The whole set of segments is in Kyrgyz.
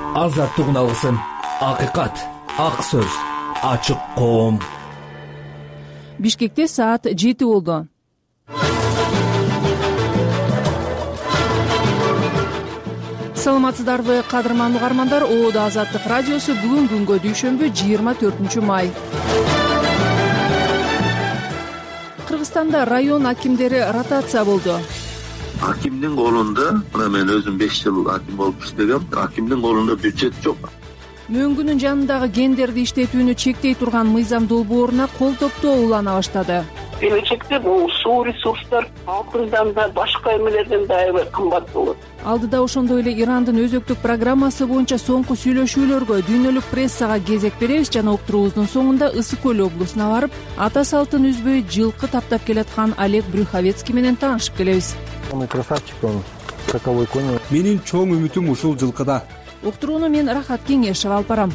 азаттыгын алгысың. Акыйкат, ак сөз, ачык коом. Бишкекте саат 7 болду. Саламатсыздарбы, кадырман угармандар. Оодо Азаттык радиосу бүгүн күнгө дүйшөмбү 24 май. Кыргызстанда район акимдери ротация болду. Акимдин колунда, мына мен өзүм 5 жыл аким болуп иштегем. Акимдин колунда бюджет жок. Мөңгүнүн жанындагы гендерди иштетүүнү чектей турган мыйзам долбооруна кол топтоо улана баштады. Келечекте бул суу ресурстар алтындан да башка эмелерден да аябай кымбат болот. Алдыда ошондой эле Ирандын өзөктүк программасы боюнча соңку сүйлөшүүлөргө дүйнөлүк прессага кезек беребиз жана уктуруубуздун соңунда Ысык көл облусуна барып, ата салтын үзбөй жылкы таптап келаткан Олег Брюховецкий менен таанышып келебиз. Красавчик он, скаковой конь. Менин чоң үмүтүм ушул жылкыда. Уктурууну мен Рахат Кеңешева алып барам.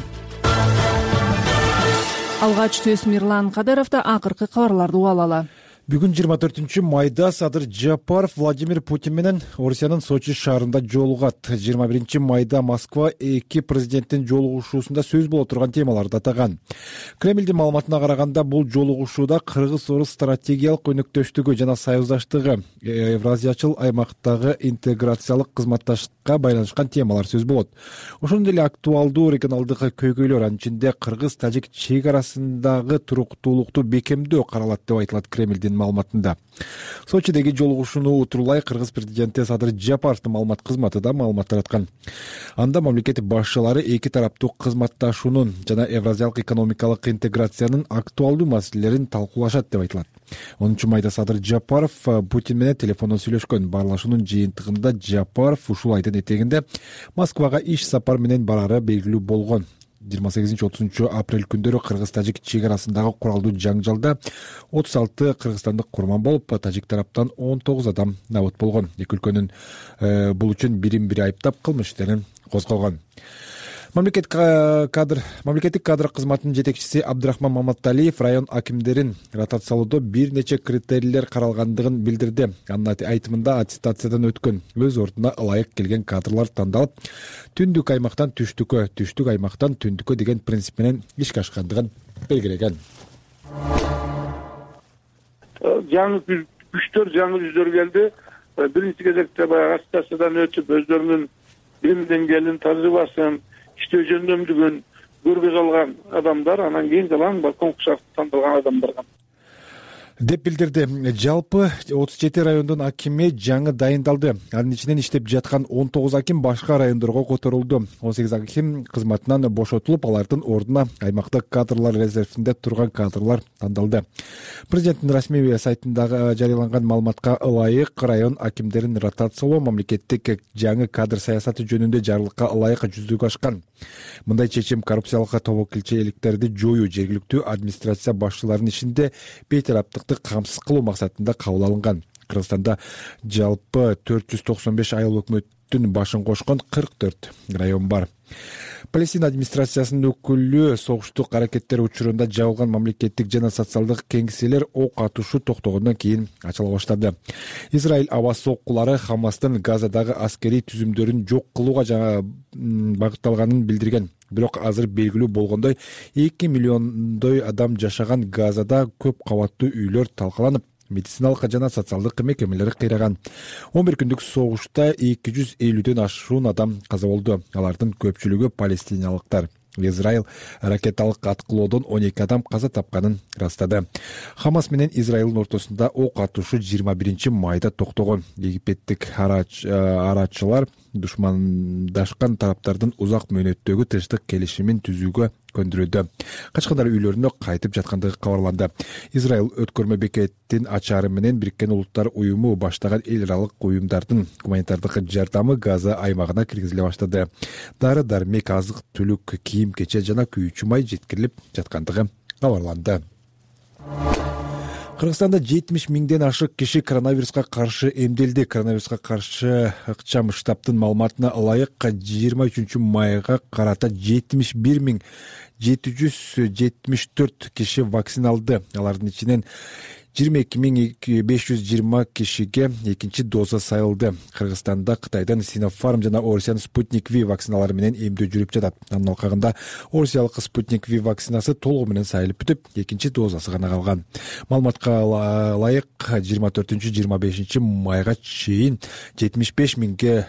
Алгач сөз Мирлан Кадыровдо, акыркы кабарларды угалы. Бүгүн 24 майда Садыр Жапаров Владимир Путин менен Орусиянын Сочи шаарында жолугат. 21 майда Москва эки президенттин жолугушуусунда сөз боло турган темаларды атаган. Кремлдин маалыматына караганда, бул жолугушууда Кыргыз-Орус стратегиялык өнөктөштүгү жана союздаштыгы, Евразиячыл аймактагы интеграциялык кызматташыкка байланышкан темалар сөз болот. Ошондой эле актуалдуу регионалдык көйгөйлөр, анын ичинде Кыргыз-Тажик чек арасындагы туруктуулукту бекемдөө каралат деп айтылат Кремлдин маалыматында. Сочидеги жолугушууну утурлай Кыргыз президенти Садыр Жапаровдун маалымат кызматы да маалымат тараткан. Анда мамлекет башчылары эки тараптуу кызматташуунун жана евразиялык экономикалык интеграциянын актуалдуу маселелерин талкуулашат деп айтылат. 10 майда Садыр Жапаров Путин менен телефондон сүйлөшкөн. Баарлашуунун жыйынтыгында Жапаров ушул айдын этегинде Москвага иш сапар менен барары белгилүү болгон. 28-30 апрель күндөрү Кыргыз-Тажик чек арасындагы куралдуу жаңжалда 36 кыргызстандык курман болуп, тажик тараптан 19 адам набыт болгон. Эки өлкөнүн бул үчүн бирин-бири айыптап кылмыш иштерин козгогон. Мамлекеттик кадр кызматынын жетекчиси Абдрахман Маматталиев район акимдерин ротациялоодо бир нече критерийлер каралгандыгын билдирди. Анын айтымында аттестациядан өткөн, өз ордуна ылайык келген кадрлар тандалып, түндүк аймактан түштүккө, түштүк аймактан түндүккө деген принцип менен ишке ашкандыгын белгилеген. Жаңы күчтөр, жаңы жүздөр келди. Биринчи кезекте баягы аттестациядан өтүп, өздөрүнүн билим деңгээлин, тажрыйбасын, иштөө жөндөмдүгүн көрбөй калган адамдар, анан кийин жалаң конкурс тандалган адамдар деп билдирди. Жалпы 37 райондун акими жаңы дайындалды. Анын ичинен иштеп жаткан 19 аким башка райондорго которулду. 18 аким кызматынан бошотулуп, алардын ордуна аймактык кадрлар резервинде турган кадрлар тандалды. Президенттин расмий сайтындагы жарыяланган маалыматка ылайык район акимдерин ротациялоо мамлекеттик жаңы кадр саясаты жөнүндө жарлыкка ылайык жүзөгө ашкан. Мындай чечим коррупциялык тобокелчиликтерди жоюу, жергиликтүү администрация башчыларынын ишинде бейтараптык камсыз кылуу максатында кабыл алынган. Кыргызстанда жалпы 495 айыл өкмөттүн башын кошкон 44 район бар. Палестина администрациясынын өкүлү согуштук аракеттер учурунда жабылган мамлекеттик жана социалдык кеңселер ок атышуу токтогондон кийин ачыла баштады. Израиль аба соккулары Хамастын Газадагы аскерий түзүмдөрүн жок кылууга багытталганын билдирген. Бирок азыр белгилүү болгондой 2 миллиондой адам жашаган Газада көп кабаттуу үйлөр талкаланып, медициналык жана социалдык мекемелер кыйраган. 11 күндүк согушта 250ден ашуун адам каза болду. Алардын көпчүлүгү палестиналыктар. Израиль ракеталык аткылоодон 12 адам каза тапканын ырастады. Хамас менен Израилдин ортосунда ок атышуу 21 майда токтогон. Египеттик арачылар душмандашкан тараптардын узак мөөнөттөгү тынчтык келишимин түзүүгө көндүрүүдө. Качкандар үйлөрүнө кайтып жаткандыгы кабарланды. Израиль өткөрмө бекеттин ачары менен Бириккен Улуттар уюму баштаган эл аралык уюмдардын гуманитардык жардамы Газа аймагына киргизиле баштады. Дары-дармек, азык-түлүк, кийим-кече жана күйүүчү май жеткирилип жаткандыгы кабарланды. Кыргызстанда 70 миңден ашык киши коронавируска каршы эмделди. Коронавируска каршы ыкчам штабтын маалыматына ылайык 23 майга карата 71.774 киши вакциналды. Алардын ичинен 22.520 кишиге экинчи доза сайылды. Кыргызстанда Кытайдан Sinopharm жана Орусиянын Sputnik V вакциналары менен эмдөө жүрүп жатат. Анын алкагында Орусиялык Sputnik V вакцинасы толугу менен сайылып бүтүп, экинчи дозасы гана калган. Маалыматка ылайык 24-25 майга чейин 75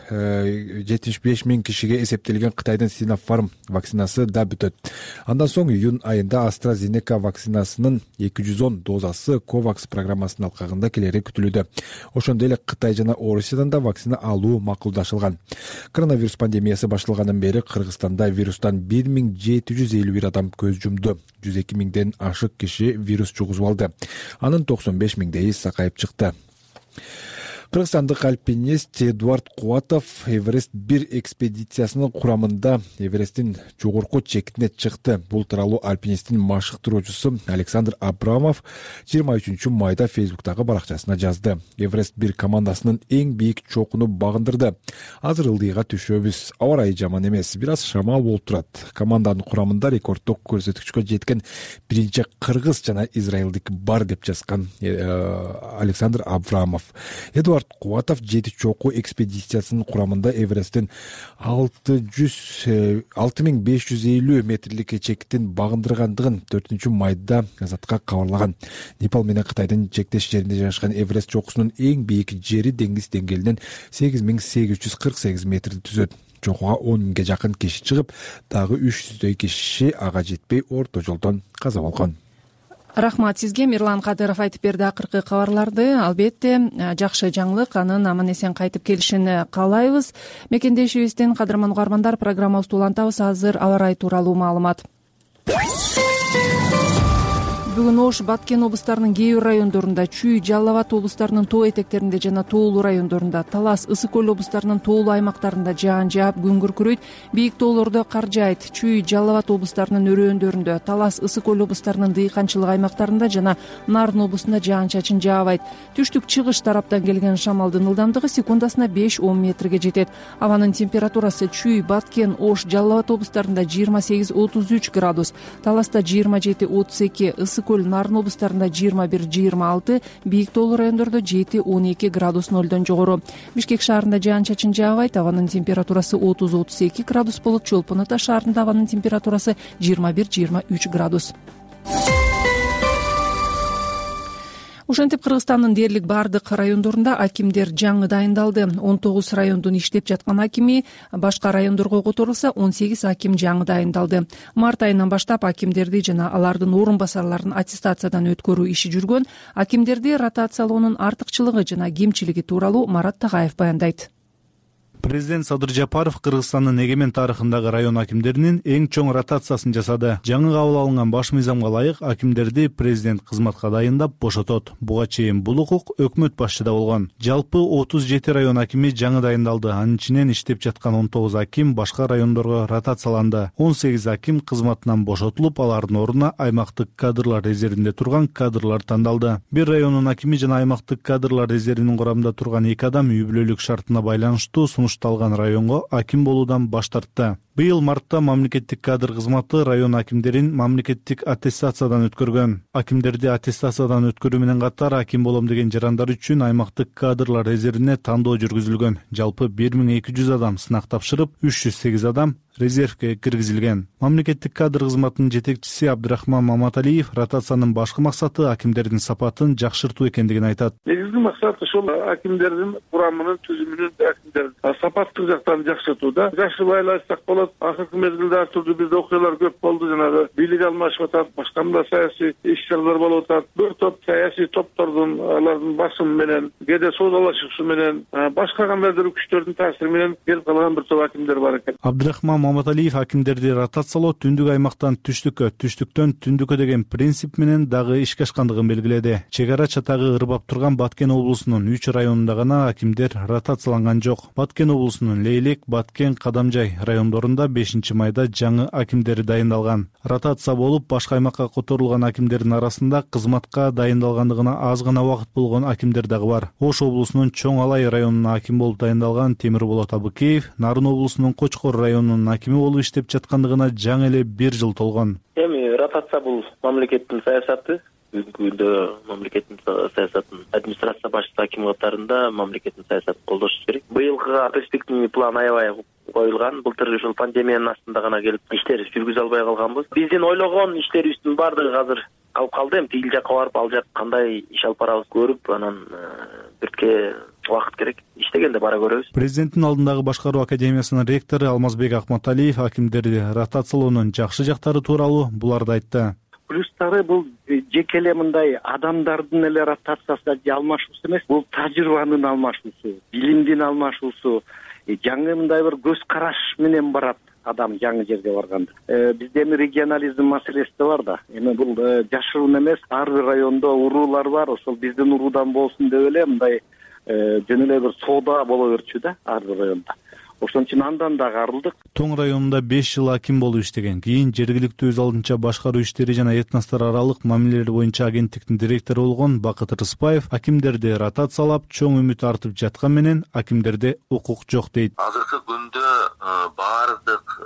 миң кишиге эсептелген Кытайдын Sinopharm вакцинасы да бүтөт. Андан соң июнь айында AstraZeneca вакцинасынын 210 дозасы COVAX программасынын алкагында келери күтүлүүдө. Ошондой эле Кытай жана Орусиядан да вакцина алуу макулдашылган. Коронавирус пандемиясы башталгандан бери Кыргызстанда вирустан 1751 адам көз жумду. 102 миңден ашык киши вирус жугузуп алды. Анын 95 миңдейи сакайып чыкты. Кыргызстандык альпинист Эдуард Кубатов Эверест 1 экспедициясынын курамында Эвересттин жогорку чекитине чыкты. Бул тууралуу альпинисттин машыктыруучусу Александр Абрамов 23 майда Фейсбуктагы баракчасына жазды. Эверест 1 командасынын эң бийик чокуну багындырды. Азыр ылдыйга түшөбүз. Аба ырайы жаман эмес, бир аз шамал болуп турат. Команданын курамында рекорддук көрсөткүчкө жеткен биринчи кыргыз жана израилдик бар деп жазган Александр Абрамов. Эдуард Кубатов 7 чокуу экспедициясынын курамында Эвересттин 6550 метрлик чекитин багындыргандыгын 4 майда газетка кабарлаган. Непал менен Кытайдын чектеш жеринде жайгашкан Эверест чокусунун эң бийик жери деңиз деңгээлинен 8848 метрди түзөт. Чокуга 10 миңге жакын киши чыгып, дагы 300 киши ага жетпей орто жолдон каза болгон. Рахмат сизге, Мирлан Кадыров айтып берди акыркы кабарларды. Албетте, жакшы жаңылык, анын аман эсен кайтып келишин каалайбыз. Мекендешибиздин кадырман угармандар, программабызды улантабыз. Азыр аба ырайы тууралуу маалымат. Бүгүн Ош, Баткен облустарынын кээ бир райондорунда, Чүй, Жалал Абад облустарынын тоо этектеринде жана тоолуу райондорунда, Талас, Ысык Көл облустарынын тоолуу аймактарында жаан жаап, күн күркүрөйт. Бийик тоолордо кар жаайт. Чүй, Жалал Абад облустарынын өрөөндөрүндө, Талас, Ысык Көл облустарынын дыйканчылык аймактарында жана Нарын облусунда жаан-чачын жаабайт. Түштүк-чыгыш тараптан келген шамалдын ылдамдыгы секундасына 5-10 метрге жетет. Абанын температурасы Чүй, Баткен, Ош, Жалал Абад облустарында 28-33 градус, Таласта 27-32, Ысык Көл, Нарын облустарында 21-26, бийик тоолуу райондордо 7-12 градус нолдон жогору. Бишкек шаарында жаан-чачын жаабайт, абанын температурасы 30-32 градус болот. Чолпон Ата шаарында абанын температурасы 21-23 градус. Ошентип Кыргызстандын дээрлик бардык райондорунда акимдер жаңы дайындалды. 19 райондун иштеп жаткан акими башка райондорго которулса, 18 аким жаңы дайындалды. Март айынан баштап акимдерди жана алардын орун басарларын аттестациядан өткөрүү иши жүргөн. Акимдерди ротациялоонун артыкчылыгы жана кемчилиги тууралуу Марат Тагаев баяндайт. Президент Садыр Жапаров Кыргызстандын эгемен тарыхындагы район акимдеринин эң чоң ротациясын жасады. Жаңы кабыл алынган баш мыйзамга ылайык акимдерди президент кызматка дайындап бошотот. Буга чейин бул укук өкмөт башчыда болгон. Жалпы 37 район акими жаңы дайындалды. Анын ичинен иштеп жаткан 19 аким башка райондорго ротацияланды. 18 аким кызматынан бошотулуп, алардын ордуна аймактык кадрлар резервинде турган кадрлар тандалды. Бир райондун акими жана аймактык кадрлар резервинин курамында турган 2 адам үй бүлөлүк шартына байланыштуу сунушталган районго аким болуудан баш тартты. Быйыл мартта мамлекеттик кадр кызматы район акимдерин мамлекеттик аттестациядан өткөргөн. Акимдерди аттестациядан өткөрүү менен катар аким болом деген жарандар үчүн аймактык кадрлар резервине тандоо жүргүзүлгөн. Жалпы 1200 адам сынак тапшырып, 308 адам резервге киргизилген. Мамлекеттик кадр кызматынын жетекчиси Абдрахман Маматалиев ротациянын башкы максаты акимдердин сапатын жакшыртуу экендигин айтат. Негизги максат ошол акимдердин курамынын түзүмүнүн акимдердин сапаттык жактарын жакшыртууда. Жакшы байланышсак болот. Акыркы мезгилде ар түрдүү бизде окуялар көп болду. Жанагы бийлик алмашып атат, башка да саясий иш-чаралар болуп атат. Бир топ саясий топтордун алардын басымы менен, кээде соодалашуусу менен, башка кандайдыр күчтөрдүн таасири менен келип калган бир топ акимдер бар экен. Абдрахман Маматалиев акимдерди ротациялоо түндүк аймактан түштүккө, түштүктөн түндүккө деген принцип менен дагы ишке ашкандыгын белгиледи. Чек ара чатагы ырбап турган Баткен облусунун 3 районунда гана акимдер ротацияланган жок. Баткен облусунун Лейлек, Баткен, Кадамжай райондорунда 5 майда жаңы акимдери дайындалган. Ротация болуп, башка аймакка которулган акимдердин арасында кызматка дайындалгандыгына аз гана убакыт болгон акимдер дагы бар. Ош облусунун Чоң Алай районуна аким болуп дайындалган Темирболот Абыкеев, Нарын облусунун Кочкор районунун акими болуп иштеп жаткандыгына жаңы эле 1 жыл толгон. Эми ротация бул мамлекеттин саясаты. бүгүнкү күндө мамлекеттин саясатын администрация башчысы аким катарында мамлекеттин саясатын колдош керек. Быйылкыга перспективный план аябай коюлган. Былтыр ушул пандемиянын астында гана келип иштер жүргүзө албай калганбыз. Биздин ойлогон иштерибиздин баардыгы азыр калып калды. Эми тигил жакка барып ал жак кандай иш алып барабыз көрүп, анан бирке убакыт керек. Иштегенде бара көрөбүз. Президенттин алдындагы башкаруу академиясынын ректору Алмазбек Акматалиев акимдерди ротациялоонун жакшы жактары тууралуу буларды айтты. Плюстары бул жеке эле мындай адамдардын эле ротациясы же алмашуусу эмес, бул тажрыйбанын алмашуусу, билимдин алмашуусу, жаңы мындай бир көз караш менен барат адам жаңы жерге барганда. Бизде эми регионализм маселеси да бар да. Эми бул жашыруун эмес, ар бир райондо уруулар бар, ошол биздин уруудан болсун деп эле мындай жөн эле бир соода боло берчү да ар бир районда. Ошон үчүн андан дагы арылдык. Тоң районунда 5 жыл аким болуп иштеген. Кийин жергиликтүү өз алдынча башкаруу иштери жана этностор аралык мамилелер боюнча агенттиктин директору болгон Бакыт Рыспаев акимдерди ротациялап чоң үмүт артып жаткан менен акимдерде укук жок дейт. Азыркы күндө баардык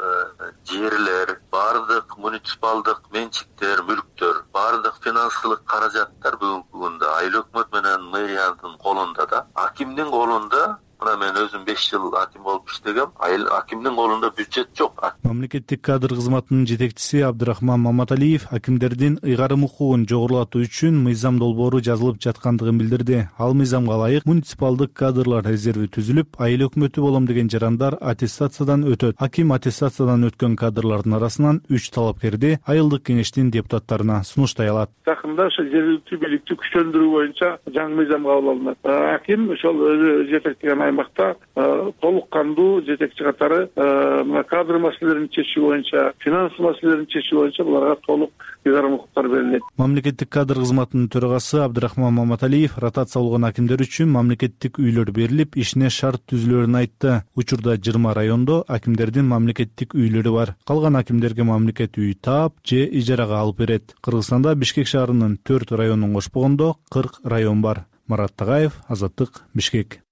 жерлер, баардык муниципалдык менчиктер, мүлктөр, баардык финансылык каражаттар бүгүнкү күндө айыл өкмөт менен мэриянын колунда да. Акимдин колунда мен өзүм 5 жыл аким болуп иштегем. Акимдин колунда бюджет жок. Мамлекеттик кадр кызматынын жетекчиси Абдырахман Маматалиев акимдердин ыйгарым укугун жогорулатуу үчүн мыйзам долбоору жазылып жаткандыгын билдирди. Ал мыйзамга ылайык муниципалдык кадрлар резерви түзүлүп, айыл өкмөтү болом деген жарандар аттестациядан өтөт. Аким аттестациядан өткөн кадрлардын арасынан 3 талапкерди айылдык кеңештин депутаттарына сунуштай алат. Жакында ошо жергиликтүү бийликти күчтөндүрүү боюнча жаңы мыйзам кабыл алынат. Аким ошол өзү жетектеген аймакта толук кандуу жетекчи катары кадр маселелерин чечүү боюнча, финанс маселелерин чечүү боюнча буларга толук ыйгарым укуктар берилет. Мамлекеттик кадр кызматынын төрагасы Абдырахман Маматалиев ротация болгон акимдер үчүн мамлекеттик үйлөр берилип, ишине шарт түзүлөрүн айтты. Учурда 20 райондо акимдердин мамлекеттик үйлөрү бар. Калган акимдерге мамлекет үй таап же ижарага алып берет. Кыргызстанда Бишкек шаарынын 4 районун кошпогондо 40 район бар. Марат Тагаев, Азаттык, Бишкек.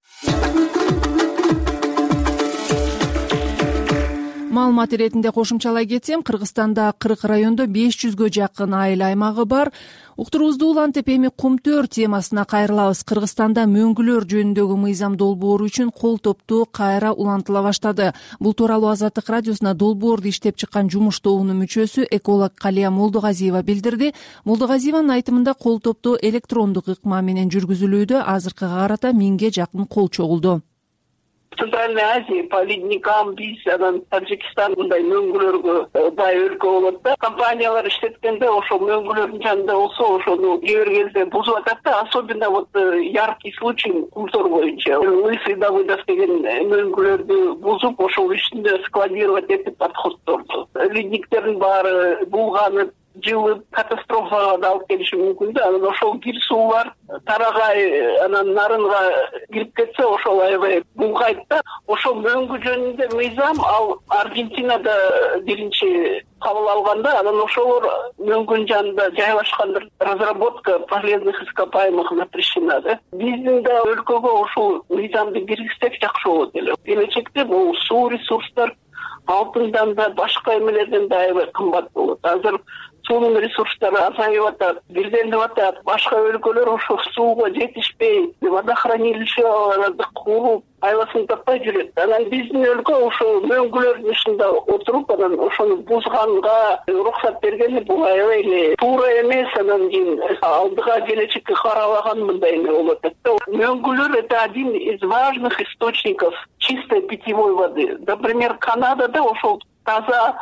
Маалымат иретинде кошумчалай кетсем, Кыргызстанда 40 райондо 500гө жакын айыл аймагы бар. Уктуруубузду улантып эми Кум-төр темасына кайрылабыз. Кыргызстанда мөңгүлөр жөнүндөгү мыйзам долбоору үчүн кол топтоо кайра улантыла баштады. Бул тууралуу Азаттык радиосуна долбоорду иштеп чыккан жумуш тобунун мүчөсү эколог Калия Молдогазиева билдирди. Молдогазиеванын айтымында кол топтоо электрондук ыкма менен жүргүзүлүүдө, азыркыга карата 1000ге жакын кол чогулду. Центральной Азии по ледникам биз анан Таджикистан мындай мөңгүлөргө бай өлкө болот да. Компаниялар иштеткенде ошол мөңгүлөрдүн жанында болсо ошону кээ бир кезде бузуп атат да. Особенно вот яркий случай Кум-тор боюнча. Лысый Давыдов деген мөңгүлөрдү бузуп, ошол үстүндө складировать этип подходдорду. Ледниктердин баары булганып, жылып, катастрофага да алып келиши мүмкүн да. Анан ошол кир суулар Тарагай, анан Нарынга кирип кетсе, ошол аябай булгайт да. Ошол мөңгү жөнүндө мыйзам ал Аргентинада биринчи кабыл алганда, анан ошолор мөңгүнүн жанында жайлашкандыр. Разработка полезных ископаемых запрещена да. Биздин да өлкөгө ошол мыйзамды киргизсек жакшы болот эле. Келечекте бул суу ресурстар алтындан да башка эмелерден да аябай кымбат болот. Азыр суунун ресурстары азайып атат, бирдендеп атат. Башка өлкөлөр ошо сууга жетишпей, водохранилищелерди куруп, айласын таппай жүрөт. Анан биздин өлкө ошо мөңгүлөрдүн ишинде отуруп, анан ошону бузганга уруксат бергени бул аябай эле туура эмес. Анан кийин алдыга келечекке карабаган мындай эме болуп атат. Мөңгүлөр это один из важных источников чистой питьевой воды. Например, Канадада ошол таза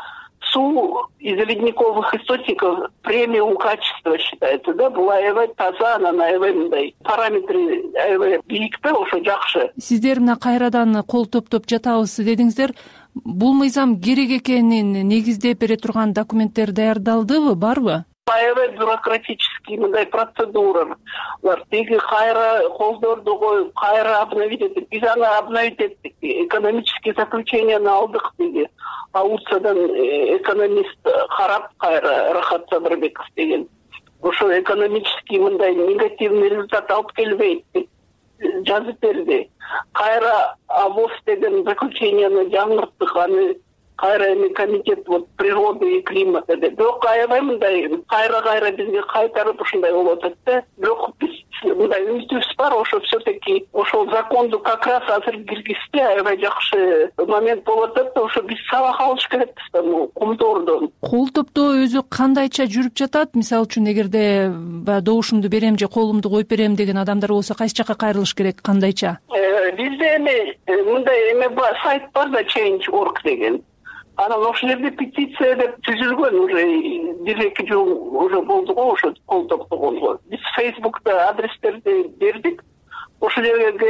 суу из ледниковых источников премиум качества считается, да, бул аябай таза, анан аябай мындай параметры аябай бийик да, ошо жакшы. Сиздер мына кайрадан кол топтоп жатабыз дедиңиздер. Бул мыйзам керек экенин негиздеп бере турган документтер даярдалдыбы, барбы? Аябай бюрократический мындай процедуралар. Теги кайра колдорду коюп, кайра обновить этип, биз аны обновить эттик. Экономические заключенияны алдык деди. АУЦадан экономист карап кайра Рахат Садырбеков деген. Ошо экономический мындай негативный результат алып келбейт деп жазып берди. Кайра АВОС деген заключенияны жаңырттык, аны кайра эми комитет вот природы и климата деп. Бирок аябай мындай кайра бизге кайтарып ушундай болуп атат да. Бирок биз мындай үмүтүбүз бар, ошо все-таки ошол законду как раз азыр киргизсе аябай жакшы момент болуп атат да, ошо биз сабак алыш керекпиз да кумдоордон. Кол топтоо өзү кандайча жүрүп жатат? Мисалы үчүн эгерде добушумду берем же колумду коюп берем деген адамдар болсо кайсы жака кайрылыш керек, кандайча? Бизде эми мындай эме бар, сайт бар да, Change.org деген. Анан ошол жерде петиция деп түзүлгөн, уже 1-2 жыл уже болду го ошо кол топтогонго. Биз Facebook'та адрестерди бердик. Ошол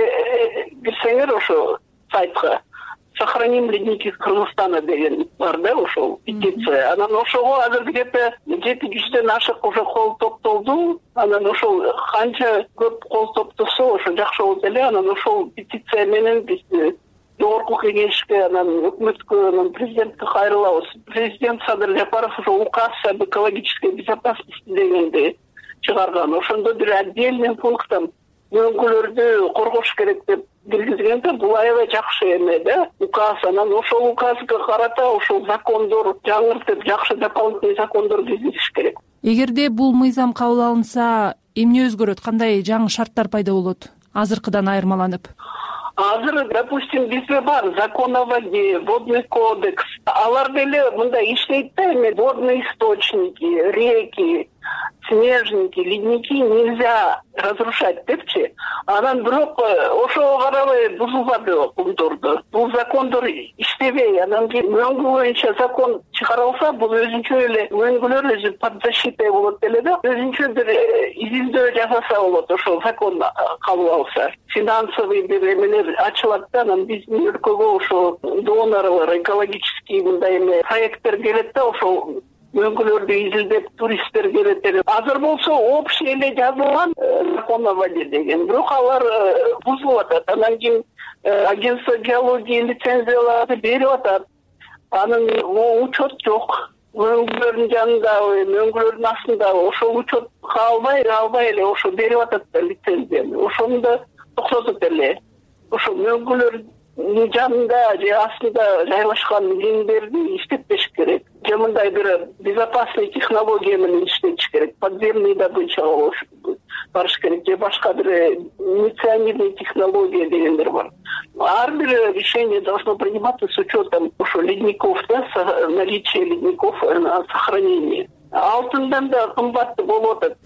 жерге кирсеңер ошо сайтка «Сохраним ледники Кыргызстана» деген бар да, ошол петиция. Анан ошого азыр где-то 700дөн ашык уже кол топтолду. Анан ошол канча көп кол топтосо ошо жакшы болот эле. Анан ошол петиция менен биз жогорку кеңешке, анан өкмөткө, анан президентке кайрылабыз. Президент Садыр Жапаров ошо указ об экологической безопасности дегенди чыгарган. Ошондо бир отдельный пунктам мөңгүлөрдү коргош керек деп киргизгенде, бул аябай жакшы эме да, указ. Анан ошол указга карата ошол закондор жаңыртып, жакшы дополнительный закондор киргизиш керек. Эгерде бул мыйзам кабыл алынса, эмне өзгөрөт? Кандай жаңы шарттар пайда болот азыркыдан айырмаланып? Азыр, допустим, бизде бар закон о воде, водный кодекс. Алар деле мындай иштейт да, эми водные источники, реки, снежники, ледники нельзя разрушать депчи. Анан бирок ошого карабай бузулбады кумдорду. Бул закондор иштебей, анан кийин мөңгү боюнча закон чыгарылса, бул өзүнчө эле мөңгүлөр өзү под защитой болот эле да. Өзүнчө бир изилдөө жасаса болот ошол закон кабыл алса. Финансовый бир эмелер ачылат да, анан биздин өлкөгө ошо донорлор, экологический мындай эме проекттер келет да, ошол мөңгүлөрдү изилдеп туристтер келет эле. Азыр болсо общий эле жазылган закон о воде деген, бирок алар бузулуп атат. Анан кийин агентство геологии лицензияларды берип атат. Анан учет жок. Мөңгүлөрдүн жанындабы, мөңгүлөрдүн астындабы ошол учет албай эле ошо берип атат да лицензияны. Ошондо токтотот эле. Ошо мөңгүлөрдүн жанында же астында жайлашкан линдерди иштетпеш керек. Же мындай бир безопасный технология менен иштетиш керек. Подземный добычага барыш керек. Же башка бир инициативный технология дегендер бар. Ар бир решение должно приниматься с учетом ошо ледников, да, наличие ледников на сохранение. Алтындан да кымбат болуп атат.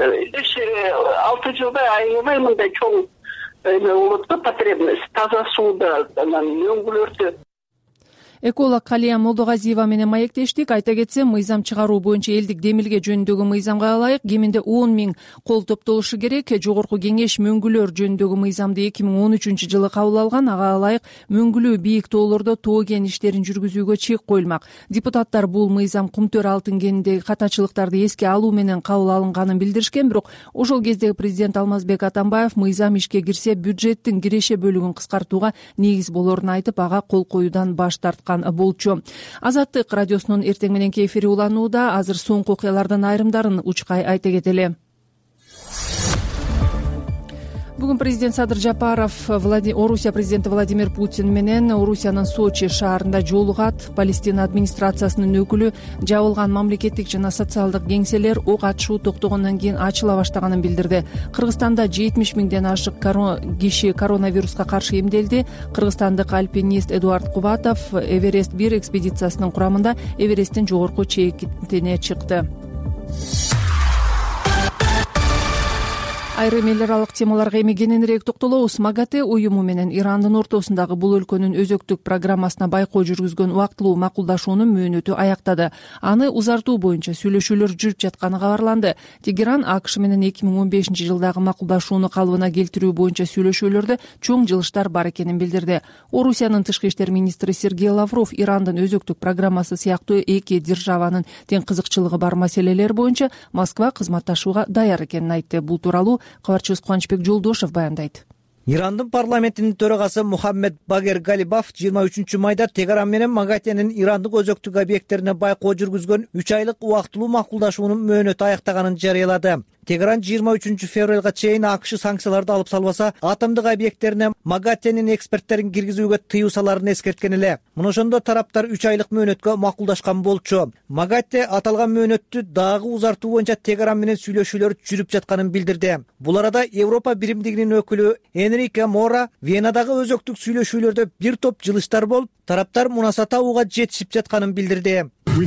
6 жылда аябай мындай чоң болот да потребность таза сууда, анан мөңгүлөрдү. Эколог Калия Молдогазиева менен маектештик. Айта кетсем, мыйзам чыгаруу боюнча элдик демилге жөнүндөгү мыйзамга ылайык кеминде 10 000 кол топтолушу керек. Жогорку кеңеш мөңгүлөр жөнүндөгү мыйзамды 2013 жылы кабыл алган. Ага ылайык мөңгүлүү бийик тоолордо тоо кен иштерин жүргүзүүгө чек коюлмак. Депутаттар бул мыйзам кумтөр алтын кеніндеги катачылыктарды эске алуу менен кабыл алынганын билдиришкен, бирок ошол кездеги президент Алмазбек Атамбаев мыйзам ишке кирсе бюджеттин киреше бөлүгүн кыскартууга негиз болорун айтып, ага кол коюудан баш тарткан болчу. Азаттык радиосунун эртең мененки эфири уланууда. Азыр соңку окуялардан айрымдарын учкай айта кетели. Бүгүн президент Садыр Жапаров Орусия президенти Владимир Путин менен Орусиянын Сочи шаарында жолугат. Палестина администрациясынын өкүлү жабылган мамлекеттик жана социалдык кеңселер ок атышуу токтогондон кийин ачыла баштаганын билдирди. Кыргызстанда 70 000ден ашык киши коронавируска каршы эмделди. Кыргызстандык альпинист Эдуард Кубатов Эверест 1 экспедициясынын курамында Эвересттин жогорку чекитине чыкты. Айрым эл аралык темаларга эми кененирээк токтолобуз. МАГАТЭ уюму менен Ирандын ортосундагы бул өлкөнүн өзөктүк программасына байкоо жүргүзгөн убактылуу макулдашуунун мөөнөтү аяктады. Аны узартуу боюнча сүйлөшүүлөр жүрүп жатканы кабарланды. Тегеран АКШ менен 2015 жылдагы макулдашууну калыбына келтирүү боюнча сүйлөшүүлөрдө чоң жылыштар бар экенин билдирди. Орусиянын тышкы иштер министри Сергей Лавров Ирандын өзөктүк программасы сыяктуу эки державанын тең кызыкчылыгы бар маселелер боюнча Москва кызматташууга даяр экенин айтты. Бул тууралуу кабарчыбыз Кубанычбек Жолдошев баяндайт. Ирандын парламентинин төрагасы Мухаммед Багер Галибаф 23 майда Тегеран менен МАГАТЭнин ирандык өзөктүк объекттерине байкоо жүргүзгөн 3 айлык убактылуу макулдашуунун мөөнөтү аяктаганын жарыялады. Тегеран 23 февралга чейин АКШ санкцияларды алып салбаса, атомдук объекттерине МАГАТЭнин эксперттерин киргизүүгө тыюу саларын эскерткен эле. Мына ошондо тараптар 3 айлык мөөнөткө макулдашкан болчу. МАГАТЭ аталган мөөнөттү дагы узартуу боюнча Тегеран менен сүйлөшүүлөр жүрүп жатканын билдирди. Бул арада Европа биримдигинин өкүлү Энрике Мора Венадагы өзөктүк сүйлөшүүлөрдө бир топ жылыштар болуп, тараптар мунаса табууга жетишип жатканын билдирди. Биз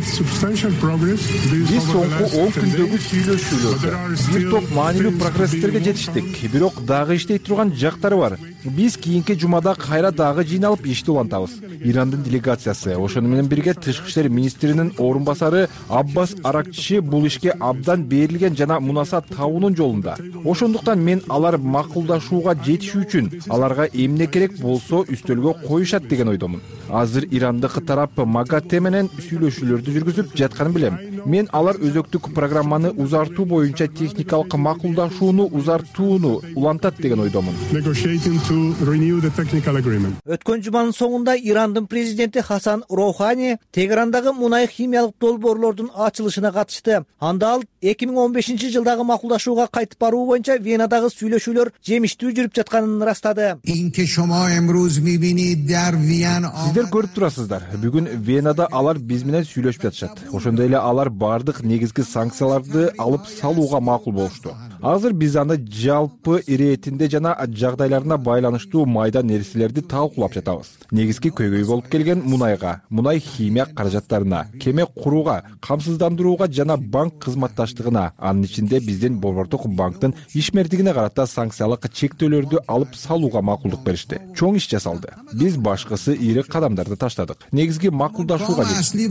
соңку 10 күндөгү сүйлөшүүлөрдө бир топ маанилүү прогресстерге жетиштик. Бирок дагы иштей турган жактары бар. Биз кийинки жумада кайра дагы жыйналып ишти улантабыз. Ирандын делегациясы, ошону менен бирге тышкы иштер министринин орун басары Аббас Аракчи бул ишке абдан берилген жана мунаса табуунун жолунда. Ошондуктан мен алар макулдашууга жетишүү үчүн аларга эмне керек болсо үстөлгө коюшат деген ойдомун. Азыр Ирандык тарап МАГАТЭ менен сүйлөшүүлөрдү жүргүзүп жатканын билем. Мен алар өзөктүк программаны узартуу боюнча техникалык макулдашууну узартууну улантат деген ойдомун. Өткөн жуманын соңунда Ирандын президенти Хасан Роухани Тегерандагы мунай химиялык долбоорлордун ачылышына катышты. Анда ал 2015 жылдагы макулдашууга кайтып баруу боюнча Венадагы сүйлөшүүлөр жемиштүү жүрүп жатканын ырастады. Сиздер көрүп турасыздар, бүгүн Венада алар биз менен сүйлөшүп жатышат. Ошондой эле алар бардык негизги санкцияларды алып салууга макул болушту. Азыр биз аны жалпы иретинде жана жагдайларына байланыштуу майда нерселерди талкуулап жатабыз. Негизги көйгөй болуп келген мунайга, мунай химия каражаттарына, кеме курууга, камсыздандырууга жана банк кызматташтыгына, анын ичинде биздин Борбордук банктын ишмердигине карата санкциялык чектөөлөрдү алып салууга макулдук беришти. Чоң иш жасалды. Биз башкысы ири кадамдарды таштадык. Негизги макулдашууга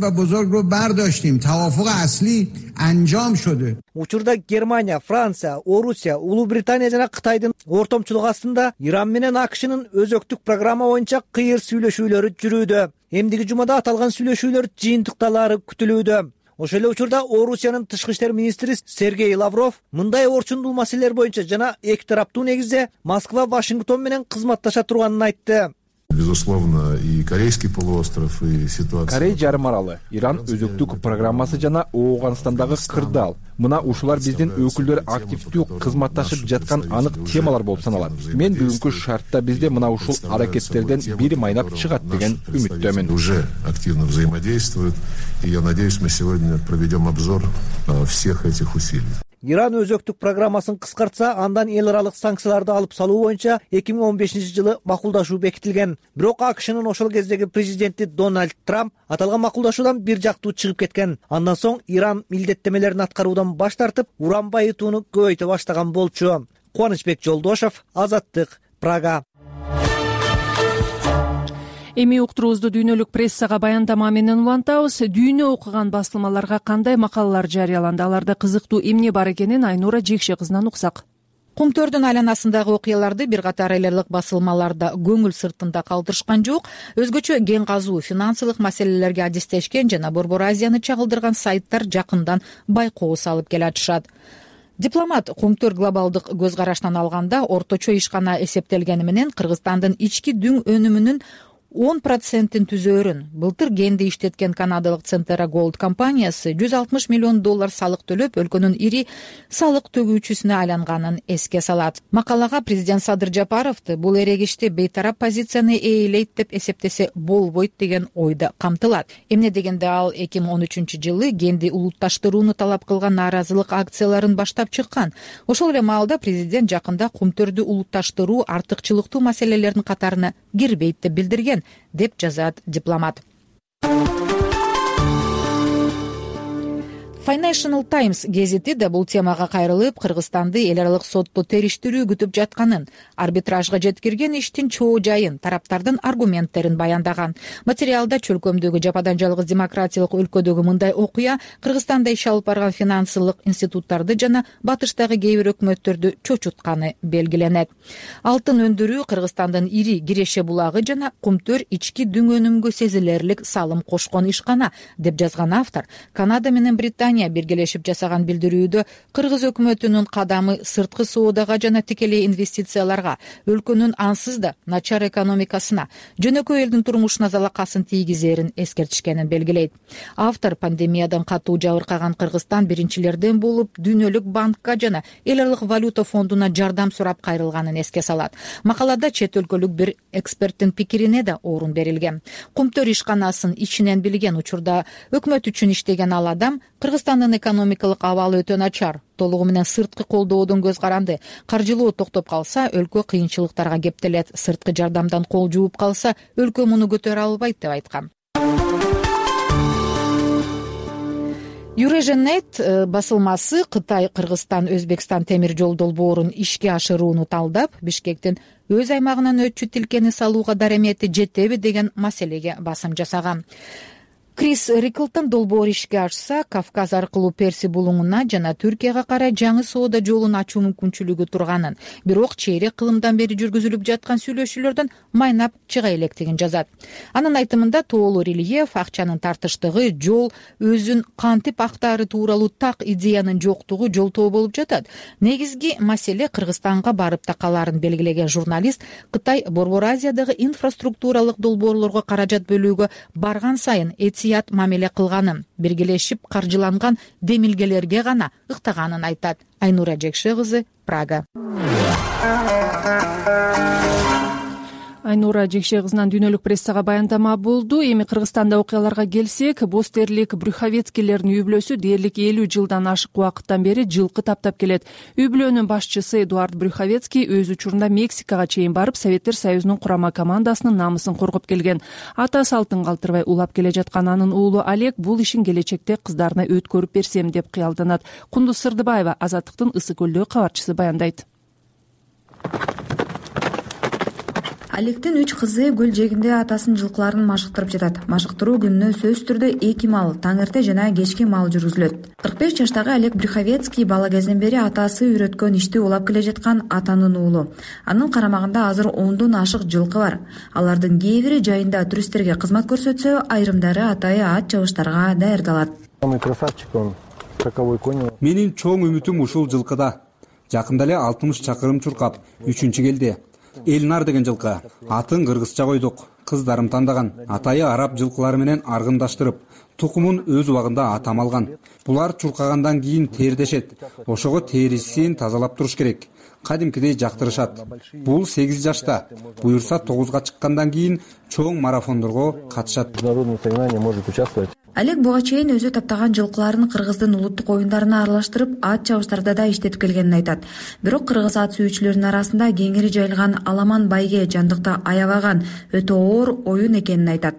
учурда Германия, Франция, Орусия, Улуу Британия жана Кытайдын ортомчулугу астында Иран менен АКШнын өзөктүк программа боюнча кыйыр сүйлөшүүлөрү жүрүүдө. Эмдиги жумада аталган сүйлөшүүлөр жыйынтыкталары күтүлүүдө. Ошол эле учурда Орусиянын тышкы иштер министри Сергей Лавров мындай орчундуу маселелер боюнча жана эки тараптуу негизде Москва, Вашингтон менен кызматташа турганын айтты. Безусловно, и Корейский полуостров, и ситуация. Корей жарым аралы, Иран өзөктүк программасы жана Ооганстандагы кырдаал. Мына ушулар биздин өкүлдөр активдүү кызматташып жаткан анык темалар болуп саналат. Мен бүгүнкү шартта бизде мына ушул аракеттерден бири майнап чыгат деген үмүттөмүн. Уже активно взаимодействуют, и я надеюсь, мы сегодня проведем обзор всех этих усилий. Иран өзөктүк программасын кыскартса, андан эл аралык санкцияларды алып салуу боюнча 2015 жылы макулдашуу бекитилген. Бирок АКШнын ошол кездеги президенти Дональд Трамп аталган макулдашуудан бир жактуу чыгып кеткен. Андан соң Иран милдеттемелерин аткаруудан баш тартып, уран байытууну көбөйтө баштаган болчу. Кубанычбек Жолдошев, Азаттык, Прага. Эми уктуруубузду дүйнөлүк прессага баяндама менен улантабыз. Дүйнө окуган басылмаларга кандай макалалар жарыяланды, аларда кызыктуу эмне бар экенин Айнура Жекше кызынан уксак. Кумтөрдүн айланасындагы окуяларды бир катар эл аралык басылмаларда көңүл сыртында калтырышкан жок. Өзгөчө кен казуу, финансылык маселелерге адистешкен жана Борбор Азияны чагылдырган сайттар жакындан байкоо салып келатышат. Дипломат Кумтөр глобалдык көз караштан алганда орточо ишкана эсептелгени менен Кыргызстандын ички дүң өнүмүнүн 10% түзөөрүн былтыр кенди иштеткен канадалык Centera Gold компаниясы $160 миллион салык төлөп, өлкөнүн ири салык төгүүчүсүнө айланганын эске салат. Макалага президент Садыр Жапаровду бул эрегиште бейтарап позицияны ээлейт деп эсептесе болбойт деген ойду камтылат. Эмне дегенде ал 2013 жылы кенди улутташтырууну талап кылган нааразылык акцияларын баштап чыккан. Ошол эле маалда президент жакында Кумтөрдү улутташтыруу артыкчылыктуу маселелердин катарына кирбейт деп билдирген, деп жазат дипломат. Financial Times гезити да бул темага кайрылып, Кыргызстанды эл аралык сотто териштирүү күтүп жатканын, арбитражга жеткирген иштин чоо жайын, тараптардын аргументтерин баяндаган. Материалда чөлкөмдөгү жападан жалгыз демократиялык өлкөдөгү мындай окуя Кыргызстанда иш алып барган финансылык институттарды жана батыштагы кээ бир өкмөттөрдү чочутканы белгиленет. Алтын өндүрүү Кыргызстандын ири Киреше булагы жана Кумтөр ички дүң өнүмгө сезилерлик салым кошкон ишкана, деп жазган автор. Канада менен Британия Компания биргелешип жасаган билдирүүдө Кыргыз өкмөтүнүн кадамы сырткы соодага жана тикелей инвестицияларга, өлкөнүн ансыз да начар экономикасына, жөнөкөй элдин турмушуна залакасын тийгизерин эскертишкенин белгилейт. Автор пандемиядан катуу жабыркаган Кыргызстан биринчилерден болуп Дүйнөлүк банкка жана Эл аралык валюта фондуна жардам сурап кайрылганын эске салат. Макалада чет өлкөлүк бир эксперттин пикирине да орун берилген. Кумтөр ишканасын ичинен билген учурда өкмөт үчүн иштеген ал адам Кыргызстандын экономикалык абалы өтө начар, толугу менен сырткы колдоодон көз каранды. Каржылоо токтоп калса, өлкө кыйынчылыктарга кептелет. Сырткы жардамдан кол жууп калса, өлкө муну көтөрө албайт деп айткан. Юреженет басылмасы Кытай Кыргызстан Өзбекстан темир жол долбоорун ишке ашырууну талдап, Бишкектин өз аймагынан өтчү тилкени салууга даремети жетеби деген маселеге басым жасаган. Крис Риклтон долбоор ишке ашса, Кавказ аркылуу Перси булуңуна жана Түркияга карай жаңы соода жолун ачуу мүмкүнчүлүгү турганын, бирок чейрек кылымдан бери жүргүзүлүп жаткан сүйлөшүүлөрдөн майнап чыга электигин жазат. Анын айтымында тоолуу рельеф, акчанын тартыштыгы, жол өзүн кантип актаары тууралуу так идеянын жоктугу жолтоо болуп жатат. Негизги маселе Кыргызстанга барып такалаарын белгилеген журналист Кытай Борбор Азиядагы инфраструктуралык долбоорлорго каражат бөлүүгө барган сайын мамиле кылганын, биргелешип каржыланган демилгелерге гана ыктаганын айтат. Айнура Жекше кызы, Прага. Айнура Жекше кызынан дүйнөлүк прессага баяндама болду. Эми Кыргызстанда окуяларга келсек, Бостерлик Брюховецкилердин үй бүлөсү дээрлик 50 жылдан ашык убакыттан бери жылкы таптап келет. Үй бүлөнүн башчысы Эдуард Брюховецкий өз учурунда Мексикага чейин барып, Советтер Союзунун курама командасынын намысын коргоп келген. Ата салтын калтырбай улап келе жаткан анын уулу Олег бул ишин келечекте кыздарына өткөрүп берсем деп кыялданат. Кундуз Сырдыбаева, Азаттыктын Ысык көлдөгү кабарчысы баяндайт. Олегдин 3 кызы көл жээгинде атасынын жылкыларын машыктырып жатат. Машыктыруу күнүнө сөзсүз түрдө 2 мал, таңерте жана кечки мал жүргүзүлөт. 45 жаштагы Олег Брюховецкий бала кезинен бери атасы үйрөткөн ишти улап келе жаткан атанын уулу. Анын карамагында азыр 10дон ашык жылкы бар. Алардын кээ бири жайында туристтерге кызмат көрсөтсө, айрымдары атайы ат чабыштарга даярдалат. Менин чоң үмүтүм ушул жылкыда. Жакында эле 60 чакырым чуркап, 3-чү келди. Элнар деген жылкы. Атын кыргызча койдук. Кыздарым тандаган. Атайы араб жылкылары менен аргындаштырып, тукумун өз убагында атам алган. Булар чуркагандан кийин тердешет. Ошого терисин тазалап туруш керек. Кадимкидей жактырышат. Бул 8 жашта. Буюрса 9га чыккандан кийин чоң марафондорго катышат. Олег буга чейин өзү таптаган жылкыларын Кыргыздын улуттук оюндарына аралаштырып, ат чабыштарда да иштетип келгенин айтат. Бирок кыргыз ат сүйүүчүлөрүнүн арасында кеңири жайылган аламан байге жандыкта аябаган өтө оор оюн экенин айтат.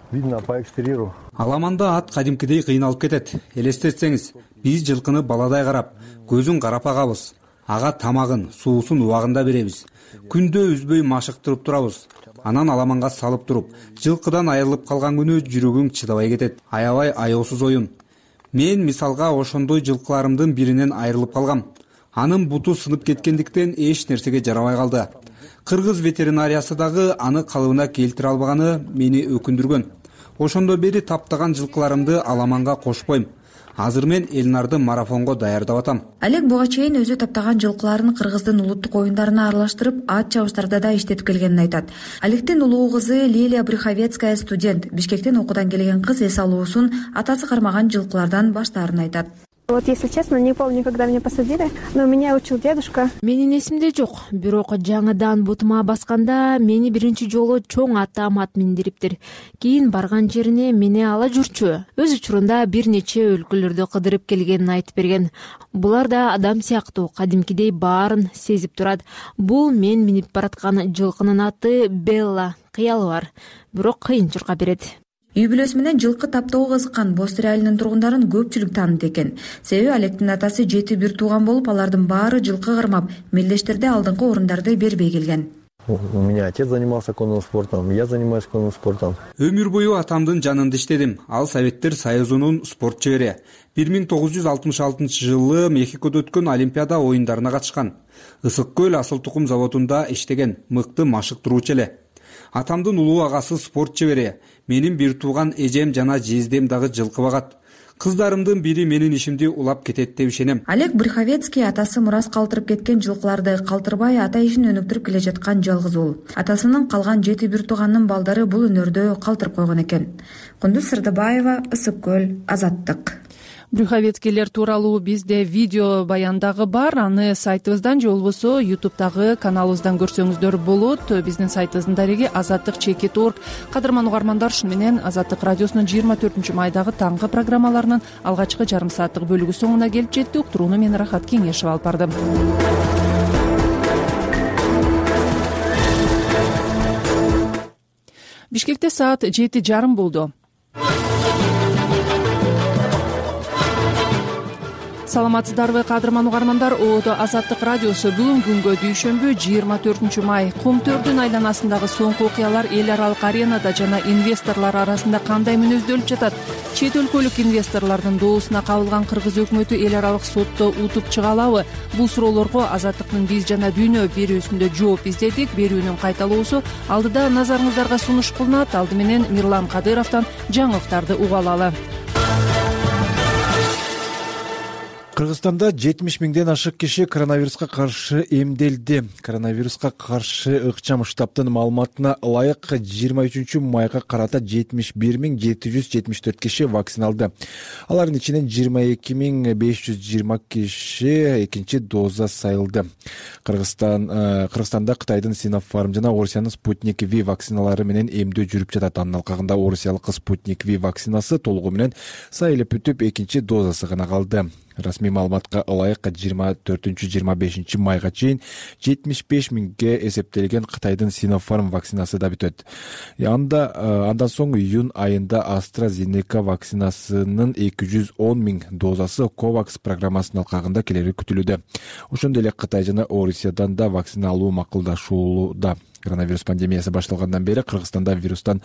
Аламанда ат кадимкидей кыйналып кетет. Элестетсеңиз, биз жылкыны баладай карап, көзүн карап агабыз. Ага тамагын, суусун убагында беребиз. Күндө үзбөй машыктырып турабыз. Анан аламанга салып туруп, жылкыдан айрылып калган күнү жүрөгүң чыдабай кетет. Аябай аяосуз оюн. Мен мисалга ошондой жылкыларымдын биринен айрылып калгам. Анын буту сынып кеткендиктен эч нерсеге жарабай калды. Кыргыз ветеринариясы дагы аны калыбына келтире албаганы мени өкүндүргөн. Ошондо бери таптаган жылкыларымды аламанга кошпойм. Азыр мен Элнарды марафонго даярдап атам. Олег буга чейин өзү таптаган жылкыларын Кыргыздын улуттук оюндарына аралаштырып, ат чабыштарда да иштетип келгенин айтат. Олегдин улуу кызы Лилия Брюховецкая студент. Бишкектен окуудан келген кыз эс алуусун атасы кармаган жылкылардан баштаарын айтат. Вот, если честно, не помню, когда меня посадили, но меня учил дедушка. Менин эсимде жок. Бирок жаңыдан бутума басканда мени биринчи жолу чоң атам ат миндириптир. Кийин барган жерине мени ала жүрчү. Өз учурунда бир нече өлкөлөрдө кыдырып келгенин айтып берген. Булар да адам сыяктуу, кадимкидей баарын сезип турат. Бул мен минип бараткан жылкынын аты Белла. Кыялы бар, бирок кыйын чуркап берет. Үй бүлөсү менен жылкы таптоого кызыккан Бостер айылынын тургундарын көпчүлүк тааныт экен. Себеби Олегдин атасы 7 бир тууган болуп, алардын баары жылкы кырмап, мелдештерде алдыңкы орундарды бербей келген. У меня отец занимался конным спортом, я занимаюсь конным спортом. Өмүр бою атамдын жанында иштедим. Ал Советтер Союзунун спорт чебери. 1966 жылы Мехикодо өткөн Олимпиада оюндарына катышкан. Ысык көл асыл тукум заводунда иштеген, мыкты машыктыруучу эле. Атамдын улуу агасы спорт чебери. Менин бир тууган эжем жана жездем дагы жылкы багат. кыздарымдын бири менин ишимди улап кетет деп ишенем. Олег Брюховецкий атасы мурас калтырып кеткен жылкыларды калтырбай ата ишин өнүктүрүп келе жаткан жалгыз уул. Атасынын калган 7 бир тууганынын балдары бул өнөрдө калтырып койгон экен. Кундуз Сырдыбаева, Ысык көл, Азаттык. Брюховецкийлер тууралуу бизде видео баян дагы бар. Аны сайтыбыздан же болбосо YouTube'дагы каналыбыздан көрсөңүздөр болот. Биздин сайтыбыздын дареги azattik.org. Кадырман угармандар, ушуну менен Азаттык радиосунун 24-майдагы таңкы программаларынын алгачкы жарым сааттык бөлүгү соңуна келип жетти. Уктурууну мен Рахат Кеңешев алып бардым. Бишкекте саат 7:30 болду. Саламатсыздарбы кадырман угармандар, Оодо Азаттык радиосу бүгүн күнгө дүйшөмбү 24-май Кум-төрдүн айланасындагы соңку окуялар эл аралык аренада жана инвесторлор арасында кандай мүнөздөлүп жатат? Чет өлкөлүк инвесторлордун доосуна кабылган кыргыз өкмөтү эл аралык сотто утуп чыга алабы? Бул суроолорго Азаттыктын биз жана дүйнө берүүсүндө жооп издедик. Берүүнүн кайталоосу алдыда назарыңыздарга сунуш кылынат. Алды менен Мирлан Кадыровдон жаңылыктарды уга алалы. Кыргызстанда 70 миңден ашык киши коронавируска каршы эмделди. Коронавируска каршы ыкчам штабтын маалыматына ылайык 23-майга карата 71.774 киши вакциналды. Алардын ичинен 22.520 киши экинчи доза сайылды. Кыргызстанда Кытайдын Sinopharm жана Орусиянын Sputnik V вакциналары менен эмдөө жүрүп жатат. Анын алкагында Орусиялык Sputnik V вакцинасы толугу менен сайылып бүтүп, экинчи дозасы гана калды. Расмий маалыматка ылайык 24-25 майга чейин 75 миңге эсептелген Кытайдын Sinopharm вакцинасы да бүтөт. Андан соң июнь айында AstraZeneca вакцинасынын 210 миң дозасы COVAX программасынын алкагында келери күтүлүүдө. Ошондой эле Кытай жана Орусиядан да вакцина алуу макулдашууда. Коронавирус пандемиясы башталгандан бери Кыргызстанда вирустан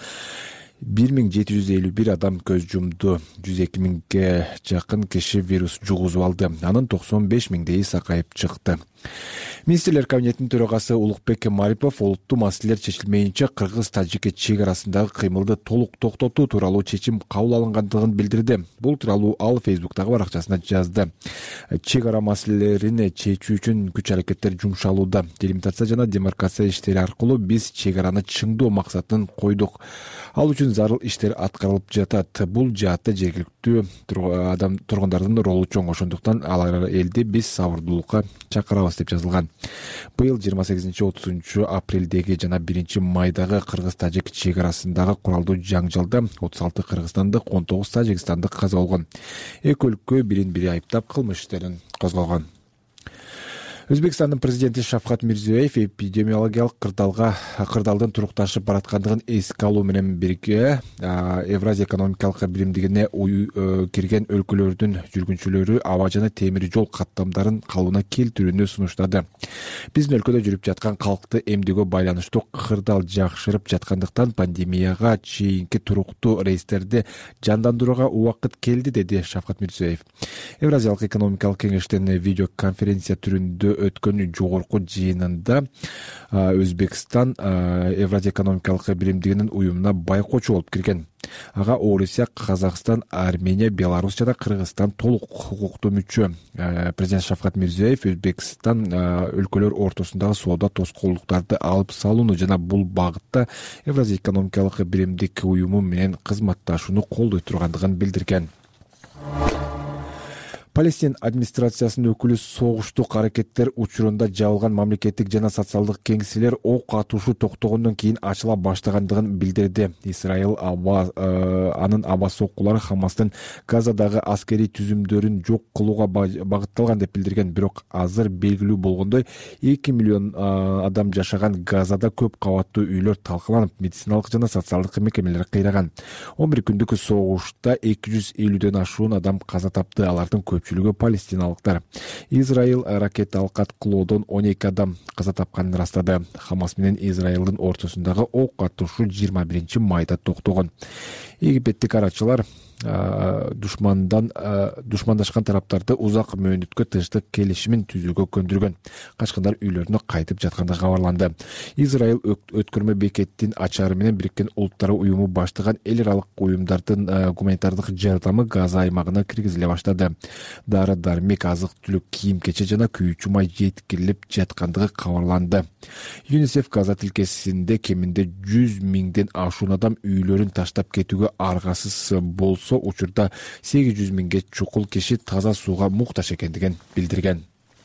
1751 адам көз жумду. 102 миңге жакын киши вирус жугузуп алды. Анын 95 миңдейи сакайып чыкты. Министрлер кабинетинин төрагасы Улукбек Марипов олуттуу маселелер чечилмейинче Кыргыз-Тажик чек арасындагы кыймылды толук токтотуу тууралуу чечим кабыл алынгандыгын билдирди. Бул тууралуу ал Фейсбуктагы баракчасында жазды. Чек ара маселелерин чечүү үчүн күч аракеттер жумшалууда. Делимитация жана демаркация иштери аркылуу биз чек араны чыңдоо максатын койдук. Ал үчүн зарыл иштер аткарылып жатат. Бул жаатта жергиликтүү тургундардын ролу чоң, ошондуктан алар элди биз сабырдуулукка чакырабыз деп жазылган. Быйыл 28-30 апрелдеги жана 1-майдагы Кыргыз-Тажик чек арасындагы куралдуу жаңжалда 36 кыргызстандык, 19 тажикстандык каза болгон. Эки өлкө бирин-бири айыптап кылмыш иштерин козгогон. Өзбекстандын президенти Шавкат Мирзиёев эпидемиологиялык кырдаалдын турукташып бараткандыгын эске алуу менен бирге Евразия экономикалык биримдигине кирген өлкөлөрдүн жүргүнчүлөрү аба жана темир жол каттамдарын калыбына келтирүүнү сунуштады. Биздин өлкөдө жүрүп жаткан калкты эмдөөгө байланыштуу кырдаал жакшырып жаткандыктан пандемияга чейинки туруктуу рейстерди жандандырууга убакыт келди, деди Шавкат Мирзиёев. Евразиялык экономикалык кеңештин видеоконференция түрүндө өткөн жогорку жыйынында Өзбекстан Евразия экономикалык биримдигинин уюмуна байкоочу болуп кирген. Ага Орусия, Казакстан, Армения, Беларусь жана Кыргызстан толук укуктуу мүчө. Президент Шавкат Мирзиёев Өзбекстан өлкөлөр ортосундагы соода тоскоолдуктарды алып салууну жана бул багытта Евразия экономикалык биримдик уюму менен кызматташууну колдой тургандыгын билдирген. Палестин администрациясынын өкүлү согуштук аракеттер учурунда жабылган мамлекеттик жана социалдык кеңселер ок атушу токтогондон кийин ачыла баштагандыгын билдирди. Израиль анын аба соккулары Хамастын Газадагы аскерий түзүмдөрүн жок кылууга багытталган деп билдирген. Бирок азыр белгилүү болгондой 2 миллион адам жашаган Газада көп кабаттуу үйлөр талкаланып, медициналык жана социалдык мекемелер кыйраган. 11 күндүк согушта 250дөн ашуун адам каза тапты. Алардын көпчүлүгү палестиналыктар. Израиль ракеталык аткылоодон 12 адам каза тапканын ырастады. Хамас менен Израилдин ортосундагы ок атышуу 21 майда токтогон. египеттик арачылар душмандашкан тараптарды узак мөөнөткө тынчтык келишимин түзүүгө көндүргөн. Качкындар үйлөрүнө кайтып жатканда кабарланды. Израиль өткөрмө бекеттин ачары менен Бириккен Улуттар уюму баштаган эл аралык уюмдардын гуманитардык жардамы Газа аймагына киргизиле баштады. Дары-дармек, азык-түлүк, кийим-кече жана күйүүчү май жеткирилип жаткандыгы кабарланды. ЮНИСЕФ Газа тилкесинде кеминде 100 миңден ашуун адам үйлөрүн таштап кетүүгө аргасыз болсо, учурда 800 миңге чукул киши таза сууга муктаж экендигин билдирген.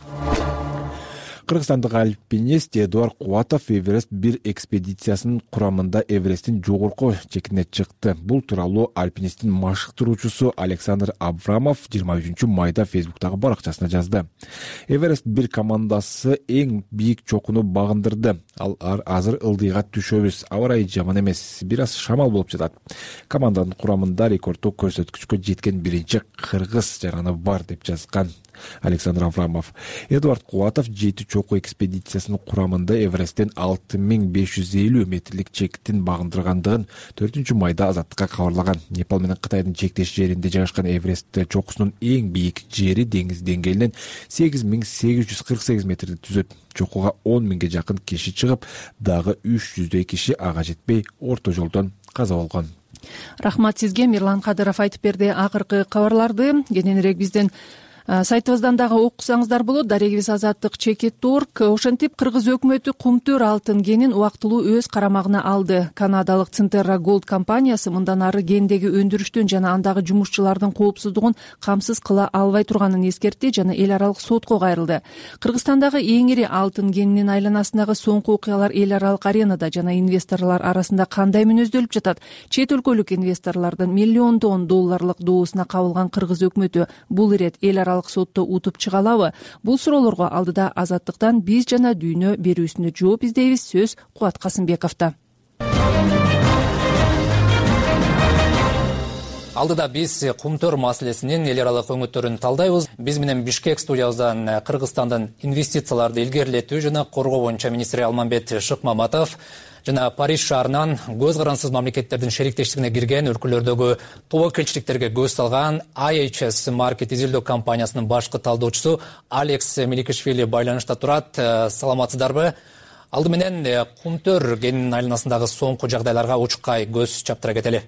Кыргызстандык альпинист Эдуард Кубатов Эверест 1 экспедициясынын курамында Эвересттин жогорку чекине чыкты. Бул тууралуу альпинисттин машыктыруучусу Александр Абрамов 23 майда Фейсбуктагы баракчасына жазды. Эверест 1 командасы эң бийик чокуну багындырды. Азыр ылдыйга түшөбүз. Аба ырайы жаман эмес, бир аз шамал болуп жатат. Команданын курамында рекорддук көрсөткүчкө жеткен биринчи кыргыз жараны бар деп жазган Александр Абрамов. Эдуард Кубатов 7 чокуу экспедициясынын курамында Эвересттен 6550 метрлик чектин багындыргандыгын 4 майда Азаттыкка кабарлаган. Непал менен Кытайдын чектеш жеринде жайгашкан Эверест чокусунун эң бийик жери деңиз деңгээлинен 8848 метрди түзөт. Чокуга 10 миңге жакын киши чыгып, дагы 300 киши ага жетпей орто жолдон каза болгон. Рахмат сизге, Мирлан Кадыров айтып берди акыркы кабарларды. Кененирээк биздин сайтыбыздан дагы окусаңыздар болот. Дарегибиз Азаттык.org. Ошентип Кыргыз өкмөтү кумтөр алтын кенин убактылуу өз карамагына алды. Канадалык Centerra Gold компаниясы мындан ары кендеги өндүрүштүн жана андагы жумушчулардын коопсуздугун камсыз кыла албай турганын эскертти жана эл аралык сотко кайрылды. Кыргызстандагы эң ири алтын кенинин айланасындагы соңку окуялар эл аралык аренада жана инвесторлор арасында кандай мүнөздөлүп жатат? Чет өлкөлүк инвесторлордун миллиондон долларлык доосуна кабылган Кыргыз өкмөтү бул ирет эл аралык сотто утуп чыга алабы? Бул суроолорго алдыда Азаттыктан биз жана дүйнө берүүсүнө жооп издейбиз. Сөз Кубат Касымбековдо. Алдыда биз кумтөр маселесинин эл аралык өңүттөрүн талдайбыз. Биз менен Бишкек студиябыздан Кыргызстандын инвестицияларды илгерилетүү жана коргоо боюнча министри Алмамбет Шыкмаматов жана Париж шаарынан көз карансыз мамлекеттердин шериктештигине кирген өлкөлөрдөгү тобокелчиликтерге көз салган IHS Market изилдөө компаниясынын башкы талдоочусу Алекс Меликишвили байланышта турат. Саламатсыздарбы? Алды менен кумтөр кенинин айланасындагы соңку жагдайларга учкай көз чаптыра кетели.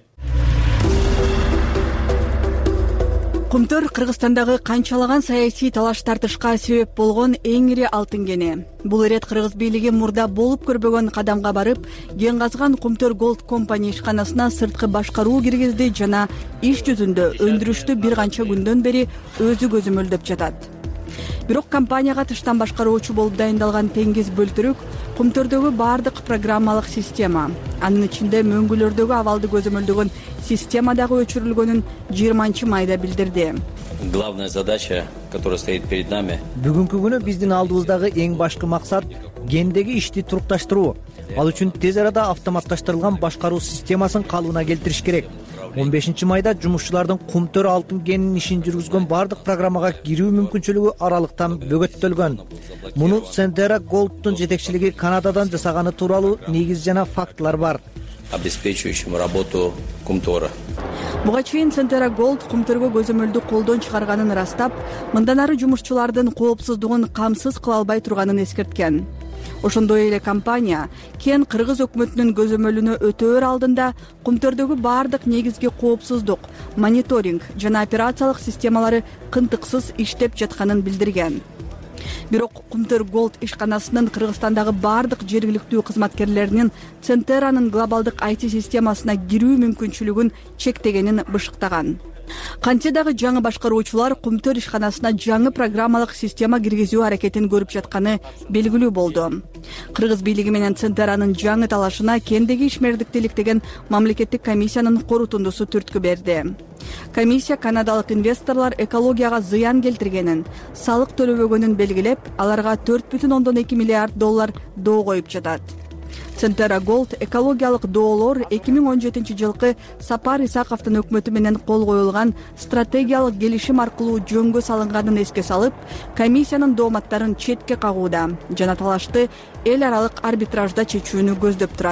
Кумтөр Кыргызстандагы канчалаган саясий талаш тартышка себеп болгон эң ири алтын кени. Бул ирет Кыргыз бийлиги мурда болуп көрбөгөн кадамга барып, кен казган Кумтөр Gold компания ишканасына сырткы башкаруу киргизди жана иш жүзүндө өндүрүштү бир канча күндөн бери өзү көзөмөлдөп жатат. Бирок компанияга тыштан башкаруучу болуп дайындалган Теңиз Бөлтүрүк Кумтөрдөгү бардык программалык система, анын ичинде мөңгүлөрдөгү абалды көзөмөлдөгөн система дагы өчүрүлгөнүн 20 майда билдирди. Главная задача, которая стоит перед нами. Бүгүнкү күнү биздин алдыбыздагы эң башкы максат кендеги ишти турукташтыруу. Ал үчүн тез арада автоматташтырылган башкаруу системасын калыбына келтириш керек. 15 майда жумушчулардын кумтөр алтын кенинин ишин жүргүзгөн бардык программага кирүү мүмкүнчүлүгү аралыктан бөгөттөлгөн. Муну Centerra Gold'тун жетекчилиги Канададан жасаганы тууралуу негиз жана фактылар бар. Обеспечивающим работу Кумтора. Буга чейин Centerra Gold кумтөргө көзөмөлдү колдон чыгарганын ырастап, мындан ары жумушчулардын коопсуздугун камсыз кыла албай турганын эскерткен. Ошондой эле компания кен Кыргыз өкмөтүнүн көзөмөлүнө өтөөр алдында кумтөрдөгү бардык негизги коопсуздук, мониторинг жана операциялык системалары кынтыксыз иштеп жатканын билдирген. Бирок Кумтөр Gold ишканасынын Кыргызстандагы бардык жергиликтүү кызматкерлеринин Centerra'нын глобалдык IT системасына кирүү мүмкүнчүлүгүн чектегенин бышыктаган. Кантсе дагы жаңы башкаруучулар Кумтөр ишканасына жаңы программалык система киргизүү аракетин көрүп жатканы белгилүү болду. Кыргыз бийлиги менен Centerra'нын жаңы талашына кендеги ишмердикти иликтеген мамлекеттик комиссиянын корутундусу түрткү берди. Комиссия канадалык инвесторлор экологияга зыян келтиргенин, салык төлөбөгөнүн белгилеп, аларга 4,2 миллиард доллар доо коюп жатат. Centerra Gold экологиялык доолор 2017 жылкы Сапар Исаковдун өкмөтү менен кол коюлган стратегиялык келишим аркылуу жөнгө салынганын эске салып, комиссиянын дооматтарын четке кагууда жана талашты эл аралык арбитражда чечүүнү көздөп турат.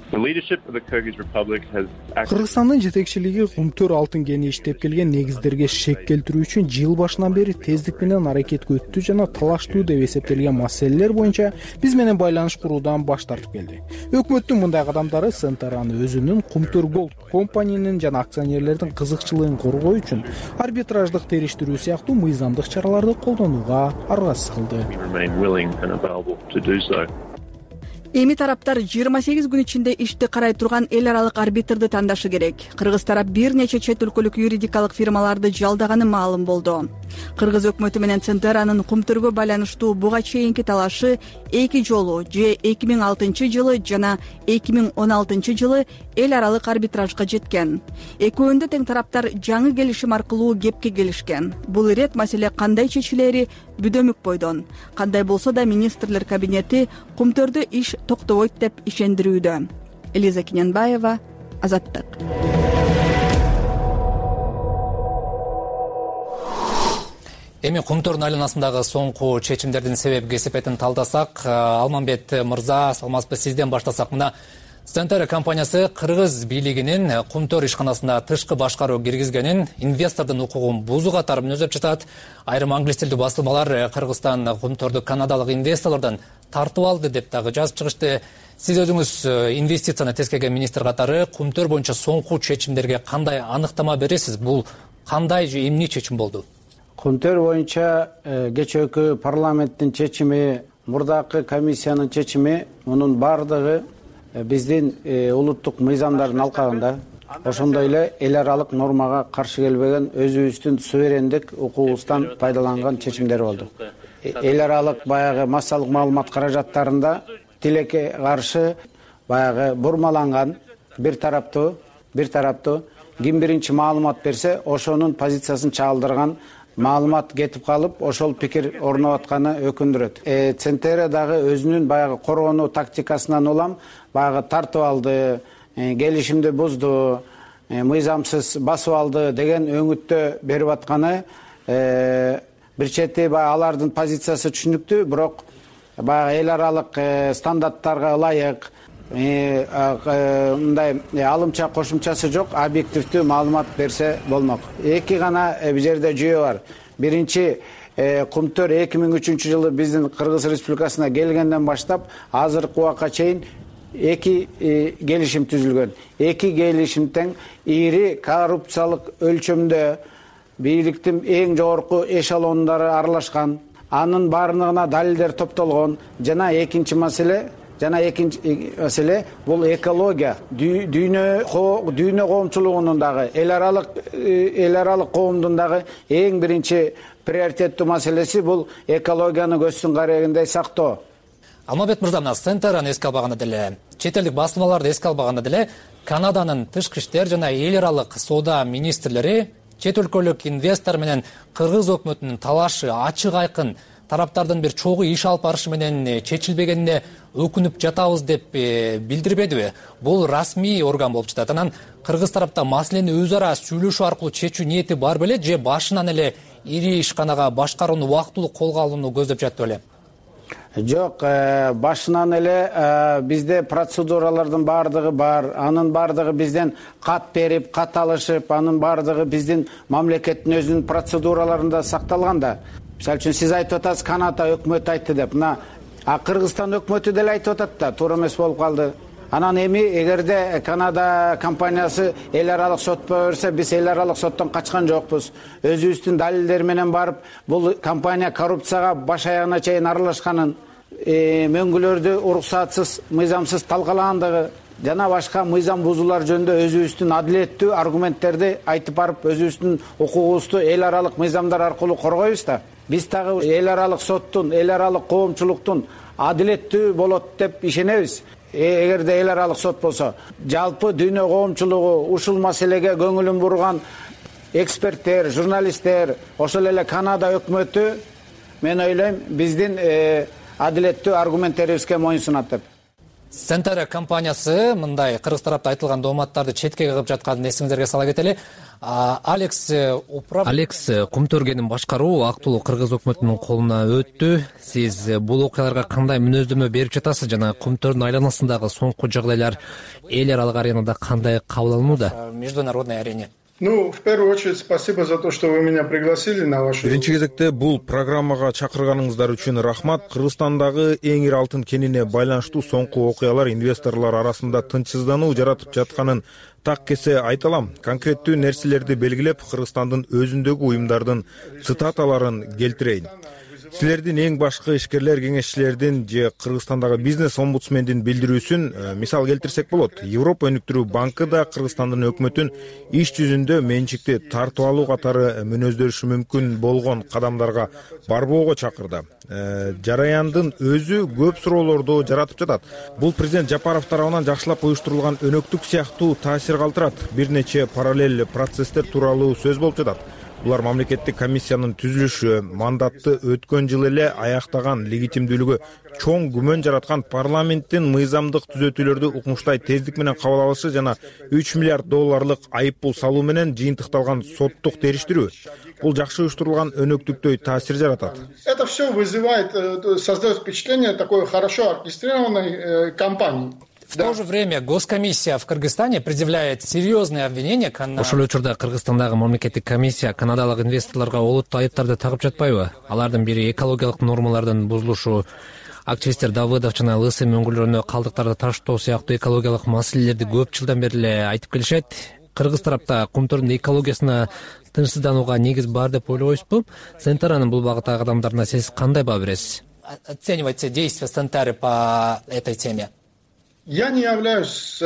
Кыргызстандын жетекчилиги Кумтөр алтын кени иштеп келген негиздерге шек келтирүү үчүн жыл башынан бери тездик менен аракетке өттү жана талаштуу деп эсептелген маселелер боюнча биз менен байланыш куруудан баш тартып келди. Өкмөттүн мындай кадамдары Центраны өзүнүн Кумтөр Голд компаниянын жана акционерлердин кызыкчылыгын коргоо үчүн арбитраждык териштирүү сыяктуу мыйзамдык чараларды колдонууга аргасыз кылды. Эми тараптар 28 күн ичинде ишти карай турган эл аралык арбитрди тандашы керек. Кыргыз тарап бир нече чет өлкөлүк юридикалык фирмаларды жалдаганы маалым болду. Кыргыз өкмөтү менен Центранын Кумтөргө байланыштуу буга чейинки талашы 2 жолу же 2006 жылы жана 2016 жылы эл аралык арбитражга жеткен. Экөөндө тең тараптар жаңы келишим аркылуу кепке келишкен. Бул ирет маселе кандай чечилери бүдөмүк бойдон. Кандай болсо да министрлер кабинети Кумтөрдө иш токтобойт деп ишендирүүдө. Элиза Кененбаева, Азаттык. Эми Кумтөрдүн айланасындагы соңку чечимдердин себеп кесепетин талдасак, Алмамбет мырза, саламатсызбы, сизден баштасак. Мына Центр компаниясы Кыргыз бийлигинин Кумтөр ишканасына тышкы башкаруу киргизгенин, инвестордун укугун бузуу катары өзөп жатат. Айрым англис тилдүү басылмалар Кыргызстан Кумтөрдү канадалык инвесторлордон тартып алды деп дагы жазып чыгышты. Сиз өзүңүз инвестицияны тескеген министр катары Кумтөр боюнча соңку чечимдерге кандай анықтама бересиз? Бул кандай же эмне чечим болду? Кумтөр боюнча кечээкү парламенттин чечими, мурдакы комиссиянын чечими, мунун бардыгы биздин улуттук мыйзамдардын алкагында, ошондой эле эл аралык нормага каршы келбеген өзүбүздүн суверендик укугубуздан пайдаланган чечимдер болду. Эл аралык баягы массалык маалымат каражаттарында тилекке каршы баягы бурмаланган бир тараптуу ким биринчи маалымат берсе, ошонун позициясын чагылдырган маалымат кетип калып, ошол пикир орноп атканы өкүндүрөт. Центр дагы өзүнүн баягы коргонуу тактикасынан улам баягы тартып алды, келишимди бузду, мыйзамсыз басып алды деген өңүттө берип атканы бир чети алардын позициясы түшүнүктүү, бирок баягы эл аралык стандарттарга ылайык мындай алымча кошумчасы жок объективдүү маалымат берсе болмок. Эки гана бул жерде жүйө бар. Биринчи, Кумтөр 2003 жылы биздин Кыргыз Республикасына келгенден баштап азыркы убакка чейин 2 келишим түзүлгөн. 2 келишим тең ири коррупциялык өлчөмдө бийликтин эң жогорку эшелондору аралашкан, анын баардыгына далилдер топтолгон. Жана экинчи маселе бул экология, дүйнө коомчулугунун дагы эл аралык коомдун дагы эң биринчи приоритеттүү маселеси бул экологияны көздүн карегиндей сактоо. Алмамбет мырза, мына Центраны эске албаганда деле, чет элдик басылмаларды эске албаганда деле, Канаданын тышкы иштер жана эл аралык соода министрлери чет өлкөлүк инвестор менен Кыргыз өкмөтүнүн талашы ачык айкын тараптардын бир чогуу иш алып барышы менен чечилбегенине өкүнүп жатабыз деп билдирбедиби? Бул расмий орган болуп жатат. Анан Кыргыз тарапта маселени өз ара сүйлөшүү аркылуу чечүү ниети бар беле, же башынан эле ири ишканага башкарууну убактылуу колго алууну көздөп жатты беле? Жок, башынан эле бизде процедуралардын бардыгы бар. Анын бардыгы бизден кат берип, кат алышып, анын бардыгы биздин мамлекеттин өзүнүн процедураларында сакталган да. Мисалы үчүн сиз айтып атасыз, Канада өкмөтү айтты деп. Мына Кыргызстан өкмөтү деле айтып атат да, туура эмес болуп калды. Анан эми эгерде Канада компаниясы эл аралык сотко берсе, биз эл аралык соттон качкан жокпуз. Өзүбүздүн далилдер менен барып, бул компания коррупцияга баш аягына чейин аралашканын, мөңгүлөрдү уруксатсыз, мыйзамсыз талкалагандыгы жана башка мыйзам бузуулар жөнүндө өзүбүздүн адилеттүү аргументтерди айтып барып, өзүбүздүн укугубузду эл аралык мыйзамдар аркылуу коргойбуз да. Биз дагы эл аралык соттун, эл аралык коомчулуктун адилеттүү болот деп ишенебиз. Эгерде эл аралык сот болсо, жалпы дүйнө коомчулугу ушул маселеге көңүлүн бурган эксперттер, журналисттер, ошол эле Канада өкмөтү, мен ойлойм, биздин адилеттүү аргументтерибизге моюнсунат деп. Центера компаниясы мындай кыргыз тарапта айтылган дооматтарды четке кагып жатканын эсиңиздерге сала кетели. Алекс Кумтөргенин башкаруу актылуу кыргыз өкмөтүнүн колуна өттү. Сиз бул окуяларга кандай мүнөздөмө берип жатасыз жана Кумтөрдүн айланасындагы соңку жагдайлар эл аралык аренада кандай кабыл алынууда? Международной арене. В первую очередь, спасибо за то, что вы меня пригласили на вашу... Биринчи кезекте бул программага чакырганыңыздар үчүн рахмат. Кыргызстандагы эң ири алтын кенине байланыштуу соңку окуялар инвесторлор арасында тынчсыздануу жаратып жатканын так кесе айта алам. Конкреттүү нерселерди белгилеп, Кыргызстандын өзүндөгү уюмдардын цитаталарын келтирейин. Силердин эң башкы ишкерлер кеңешчилердин же Кыргызстандагы бизнес омбудсмендин билдирүүсүн мисал келтирсек болот. Европа өнүктүрүү банкы да Кыргызстандын өкмөтүн иш жүзүндө менчикти тартып алуу катары мүнөздөрүшү мүмкүн болгон кадамдарга барбоого чакырды. Жараяндын өзү көп суроолорду жаратып жатат. Бул президент Жапаров тарабынан жакшылап уюштурулган өнөктүк сыяктуу таасир калтырат. Бир нече параллель процесстер тууралуу сөз болуп жатат. Булар мамлекеттик комиссиянын түзүлүшү, мандатты өткөн жылы эле аяктаган, легитимдүүлүгү чоң күмөн жараткан парламенттин мыйзамдык түзөтүүлөрдү укмуштай тездик менен кабыл алышы жана 3 миллиард долларлык айыппул салуу менен жыйынтыкталган соттук териштирүү. Бул жакшы уюштурулган өнөктүктөй таасир жаратат. Это все вызывает, создает впечатление такой хорошо оркестрированной кампании. В то же время Госкомиссия в Кыргызстане предъявляет серьезные обвинения Канада. Ошол учурда Кыргызстандагы мамлекеттик комиссия канадалык инвесторлорго олуттуу айыптарды тагып жатпайбы? Алардын бири экологиялык нормалардын бузулушу, активисттер Давыдов жана ЛСМ өңгүлөрүнө калдыктарды таштоо сыяктуу экологиялык маселелерди көп жылдан бери эле айтып келишет. Кыргыз тарапта Кумтөрдүн экологиясына тынчсызданууга негиз бар деп ойлойсузбу? Центранын бул багыттагы кадамдарына сиз кандай баа бересиз? Оценивайте действия Центры по этой теме. Я не являюсь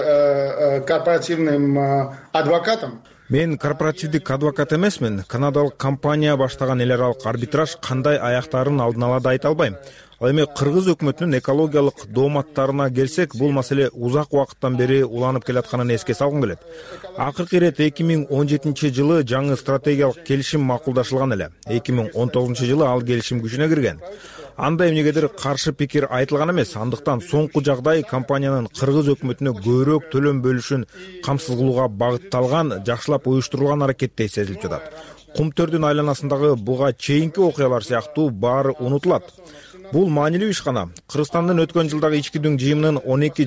корпоративным адвокатом. Мен корпоративдик адвокат эмесмин. Канадалык компания баштаган эл аралык арбитраж кандай аяктарын алдын ала да айта албайм. Ал эми кыргыз өкмөтүнүн экологиялык дооматтарына келсек, бул маселе узак убакыттан бери уланып келатканын эске салгым келет. Акыркы ирет 2017 жылы жаңы стратегиялык келишим макулдашылган эле. 2019 жылы ал келишим күчүнө кирген. Анда эмнегедир каршы пикир айтылган эмес. Андыктан соңку жагдай компаниянын кыргыз өкмөтүнө көбүрөөк төлөм бөлүшүн камсыз кылууга багытталган, жакшылап уюштурулган аракеттей сезилип жатат. Кумтөрдүн айланасындагы буга чейинки окуялар сыяктуу баары унутулат. Бул маанилүү ишкана. Кыргызстандын өткөн жылдагы ички дүң жыйымынын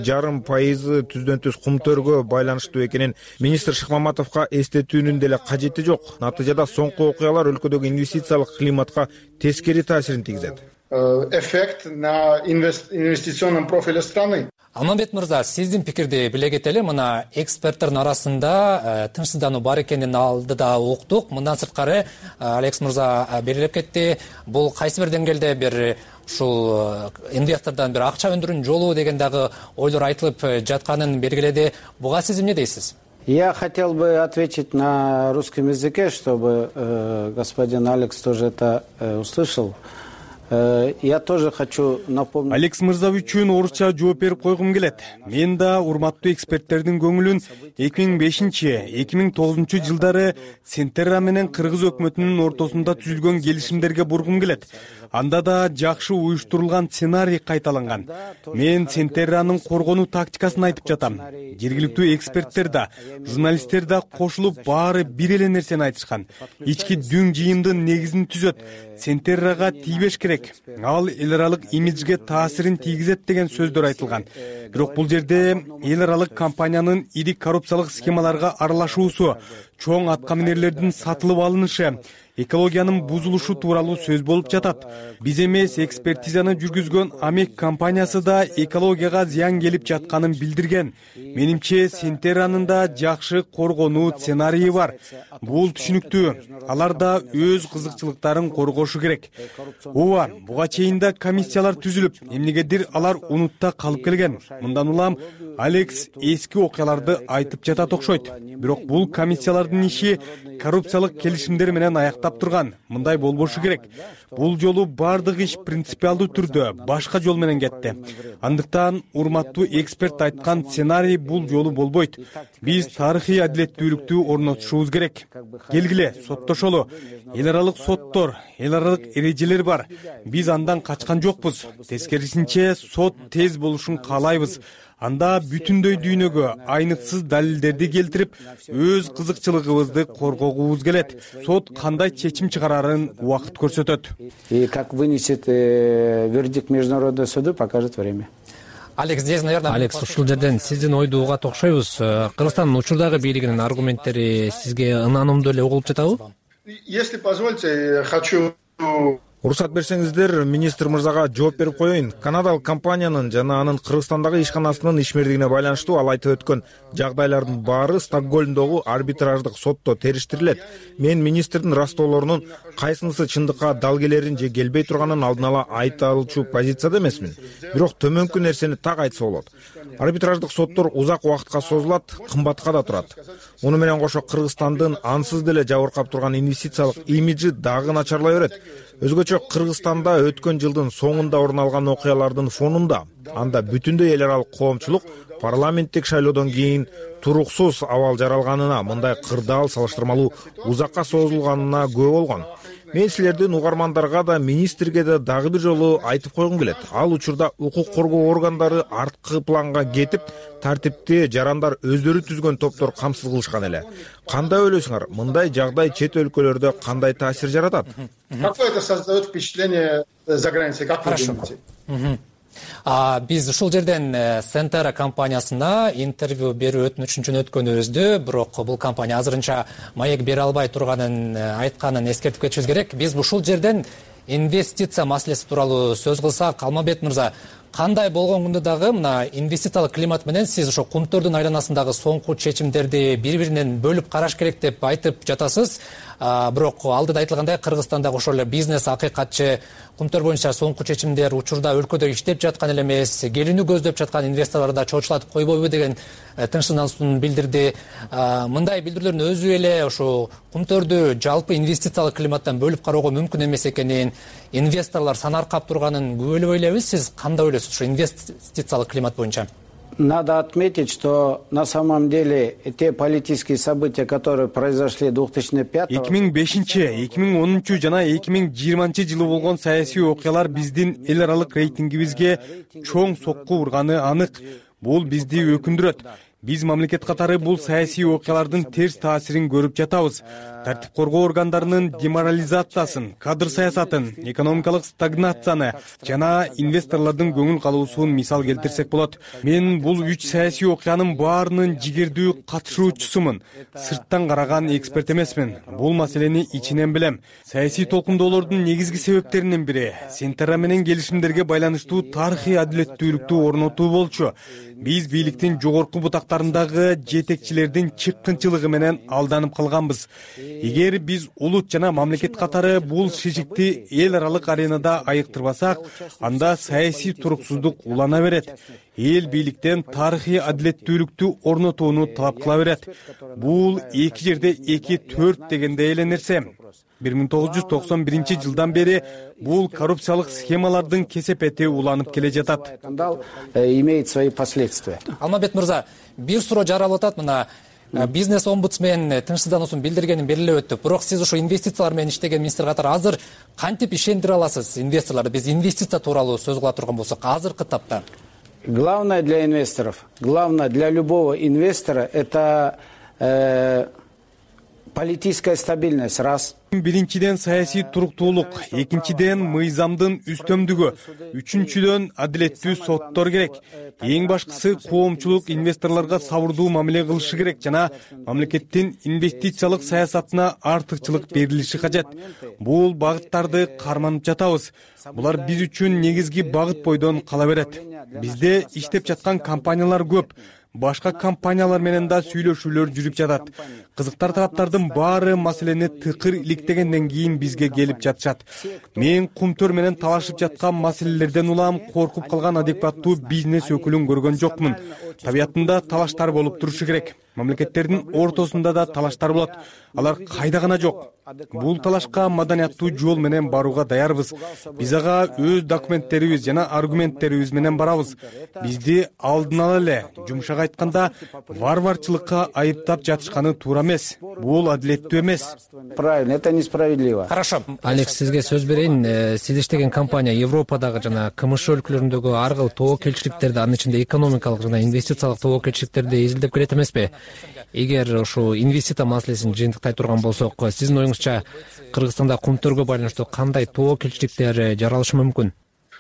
12,5% түздөн-түз Кумтөргө байланыштуу экенин министр Шыкмаматовго эстетүүнүн деле кажети жок. Натыйжада соңку окуялар өлкөдөгү инвестициялык климатка тескери таасирин тийгизет. Эффект на инвестиционном профиле страны. Алмамбет мырза, сиздин пикирди биле кетели. Мына эксперттердин арасында тынчсыздануу бар экенин алдыда уктук. Мындан сырткары Алекс мырза белгилеп кетти. Бул кайсы бир деңгээлде бир ушул инвестордон бир акча өндүрүүнүн жолу деген дагы ойлор айтылып жатканын белгиледи. Буга сиз эмне дейсиз? Я хотел бы ответить на русском языке, чтобы господин Алекс тоже это услышал. Я тоже хочу напомнить. Алекс мырза үчүн орусча жооп берип койгум келет. Мен да урматтуу эксперттердин көңүлүн 2005-2009 жылдары Центера менен кыргыз өкмөтүнүн ортосунда түзүлгөн келишимдерге бургум келет. Анда да жакшы уюштурулган сценарий кайталанган. Мен Центеранын коргонуу тактикасын айтып жатам. Жергиликтүү эксперттер да, журналисттер да кошулуп баары бир эле нерсени айтышкан. Ички дүң жыйымдын негизин түзөт. Центерага тийбеш керек. Ал эл аралык имиджге таасирин тийгизет деген сөздөр айтылган. Бирок бул жерде эл аралык компаниянын ири коррупциялык схемаларга аралашуусу, чоң аткаминерлердин сатылып алынышы, экологиянын бузулушу тууралуу сөз болуп жатат. Биз эмес, экспертизаны жүргүзгөн Амек компаниясы да экологияга зыян келип жатканын билдирген. Менимче Центеранын да жакшы коргонуу сценарийи бар. Бул түшүнүктүү. Алар да өз кызыкчылыктарын коргошу керек. Ооба, буга чейин да комиссиялар түзүлүп, эмнегедир алар унутта калып келген. Мындан улам Алекс эски окуяларды айтып жатат окшойт. Бирок бул комиссиялардын иши коррупциялык келишимдер менен аякталып каттап турган. Мындай болбошу керек. Бул жолу бардык иш принципиалдуу түрдө башка жол менен кетти. Андыктан урматтуу эксперт айткан сценарий бул жолу болбойт. Биз тарыхый адилеттүүлүктү орнотушубуз керек. Келгиле, соттошолу. Эл аралык соттор, эл аралык эрежелер бар. Биз андан качкан жокпуз. Тескерисинче, сот тез болушун каалайбыз. Анда бүтүндөй дүйнөгө айныксыз далилдерди келтирип, өз кызыкчылыгыбызды коргогубуз келет. Сот кандай чечим чыгарарын убакыт көрсөтөт. И как вынесет вердикт международного суда, покажет время. Алекс, здесь, наверное, Алекс, ушул жерден сиздин ойду угат окшойбуз. Кыргызстандын учурдагы бийлигинин аргументтери сизге ынанымдуу эле угулуп жатабы? Если позволите, хочу... Уруксат берсеңиздер, министр мырзага жооп берип коеюн. Канадалык компаниянын жана анын Кыргызстандагы ишканасынын ишмердигине байланыштуу ал айтып өткөн жагдайлардын баары Стокгольмдогу арбитраждык сотто териштирилет. Мен министрдин растоолорунун кайсынысы чындыкка дал келерин же келбей турганын алдын ала айта алчу позицияда эмесмин. Бирок төмөнкү нерсени так айтса болот. Арбитраждык соттор узак убакытка созулат, кымбатка да турат. Муну менен кошо Кыргызстандын ансыз деле жабыркап турган инвестициялык имиджи дагы начарлай берет. Өзгөчө Кыргызстанда өткөн жылдын соңунда орун алган окуялардын фонунда анда бүтүндөй эл аралык коомчулук парламенттик шайлоодон кийин туруксуз абал жаралганына, мындай кырдаал салыштырмалуу узакка созулганына күбө болгон. Мен силердин угармандарга да, министрге да дагы бир жолу айтып койгум келет. Ал учурда укук коргоо органдары арткы планга кетип, тартипти жарандар өздөрү түзгөн топтор камсыз кылышкан эле. Кандай ойлойсуңар? Мындай жагдай чет өлкөлөрдө кандай таасир жаратат? Какое это создает впечатление за границей? Как вы думаете? Биз ушул жерден Сентера компаниясына интервью берүү өтүнүчүн өткөнүбүздү, бирок бул компания азырынча маек бере албай турганын айтканын эскертип кетишибиз керек. Биз ушул жерден инвестиция маселеси тууралуу сөз кылсак, Алмамбет мырза, кандай болгон күндө дагы мына инвестициялык климат менен сиз ошо кумтөрдүн айланасындагы соңку чечимдерди бири-биринен бөлүп караш керек деп айтып жатасыз. Бирок алдыда айтылгандай, Кыргызстандагы ошол эле бизнес акыйкатчы кумтөр боюнча соңку чечимдер учурда өлкөдө иштеп жаткан эле эмес, келүүнү көздөп жаткан инвесторлорду да чочулатып койбойбу деген тынчсыздануусун билдирди. Мындай билдирүүлөрдүн өзү эле ошо кумтөрдү жалпы инвестициялык климаттан бөлүп кароого мүмкүн эмес экенин, инвесторлор санаркап турганын күбөлөп ойлойбуз. Сиз кандай ойлойсуз ошо инвестициялык климат боюнча? Надо отметить, что на самом деле те политические события, которые произошли 2005 2010 жана 2020 жылы болгон саясий окуялар биздин эл аралык рейтингибизге чоң сокку урганы анык. Бул бизди өкүндүрөт. Биз мамлекет катары бул саясий окуялардын терс таасирин көрүп жатабыз. Тартип коргоо органдарынын деморализациясын, кадр саясатын, экономикалык стагнацияны жана инвесторлордун көңүл калуусун мисал келтирсек болот. Мен бул 3 саясий окуянын баарынын жигердүү катышуучусумун. Сырттан караган эксперт эмесмин. Бул маселени ичинен билем. Саясий толкундоолордун негизги себептеринин бири Сентера менен келишимдерге байланыштуу тарыхый адилеттүүлүктү орнотуу болчу. Биз бийликтин жогорку бутактарындагы жетекчилердин чыккынчылыгы менен алданып калганбыз. Эгер биз улут жана мамлекет катары бул шишикти эл аралык аренада айыктырбасак, анда саясий туруксуздук улана берет. Эл бийликтен тарыхый адилеттүүлүктү орнотууну талап кыла берет. Бул эки жерде 2-4 дегендей эле нерсе. 1991 жылдан бери бул коррупциялык схемалардын кесепети уланып келе жатат. Скандал имеет свои последствия. Алмамбет мырза, бир суроо жаралып атат. Мына бизнес-омбудсмен тынчсыздануусун билдиргенин белгилеп өттү. Бирок сиз ошо инвестициялар менен иштеген министр катары азыр кантип ишендире аласыз инвесторлорду? Биз инвестиция тууралуу сөз кыла турган болсок, азыркы тапта. Главное для инвесторов, главное для любого инвестора — это политическая стабильность, раз. Биринчиден саясий туруктуулук, экинчиден мыйзамдын үстөмдүгү, үчүнчүдөн адилеттүү соттор керек. Эң башкысы коомчулук инвесторлорго сабырдуу мамиле кылышы керек жана мамлекеттин инвестициялык саясатына артыкчылык берилиши кажет. Бул багыттарды карманып жатабыз. Булар биз үчүн негизги багыт бойдон кала берет. Бизде иштеп жаткан компаниялар көп. Башка компаниялар менен да сүйлөшүүлөр жүрүп жатат. Кызыктар тараптардын баары маселени тыкыр иликтегенден кийин бизге келип жатышат. Мен кумтөр менен талашып жаткан маселелерден улам коркуп калган адекваттуу бизнес өкүлүн көргөн жокмун. табиятында талаштар болуп турушу керек. Мамлекеттердин ортосунда да талаштар болот. Алар кайда гана жок. Бул талашка маданияттуу жол менен барууга даярбыз. Биз ага өз документтерибиз жана аргументтерибиз менен барабыз. Бизди алдын ала эле, жумшак айтканда, варварчылыкка айыптап жатышканы туура эмес. Бул адилеттүү эмес. Правильно, это несправедливо. Хорошо. Алекс, сизге сөз берейин. Сиз иштеген компания Европадагы жана КМШ өлкөлөрүндөгү ар кыл тобокелчиликтерди, анын ичинде экономикалык жана инвестициялык тобокелчиликтерди изилдеп келет эмеспи? Эгер ушу инвестиция маселесин жыйынтыктай турган болсок, сиздин оюңузча Кыргызстанда кумтөргө байланыштуу кандай тобокелчиликтер жаралышы мүмкүн?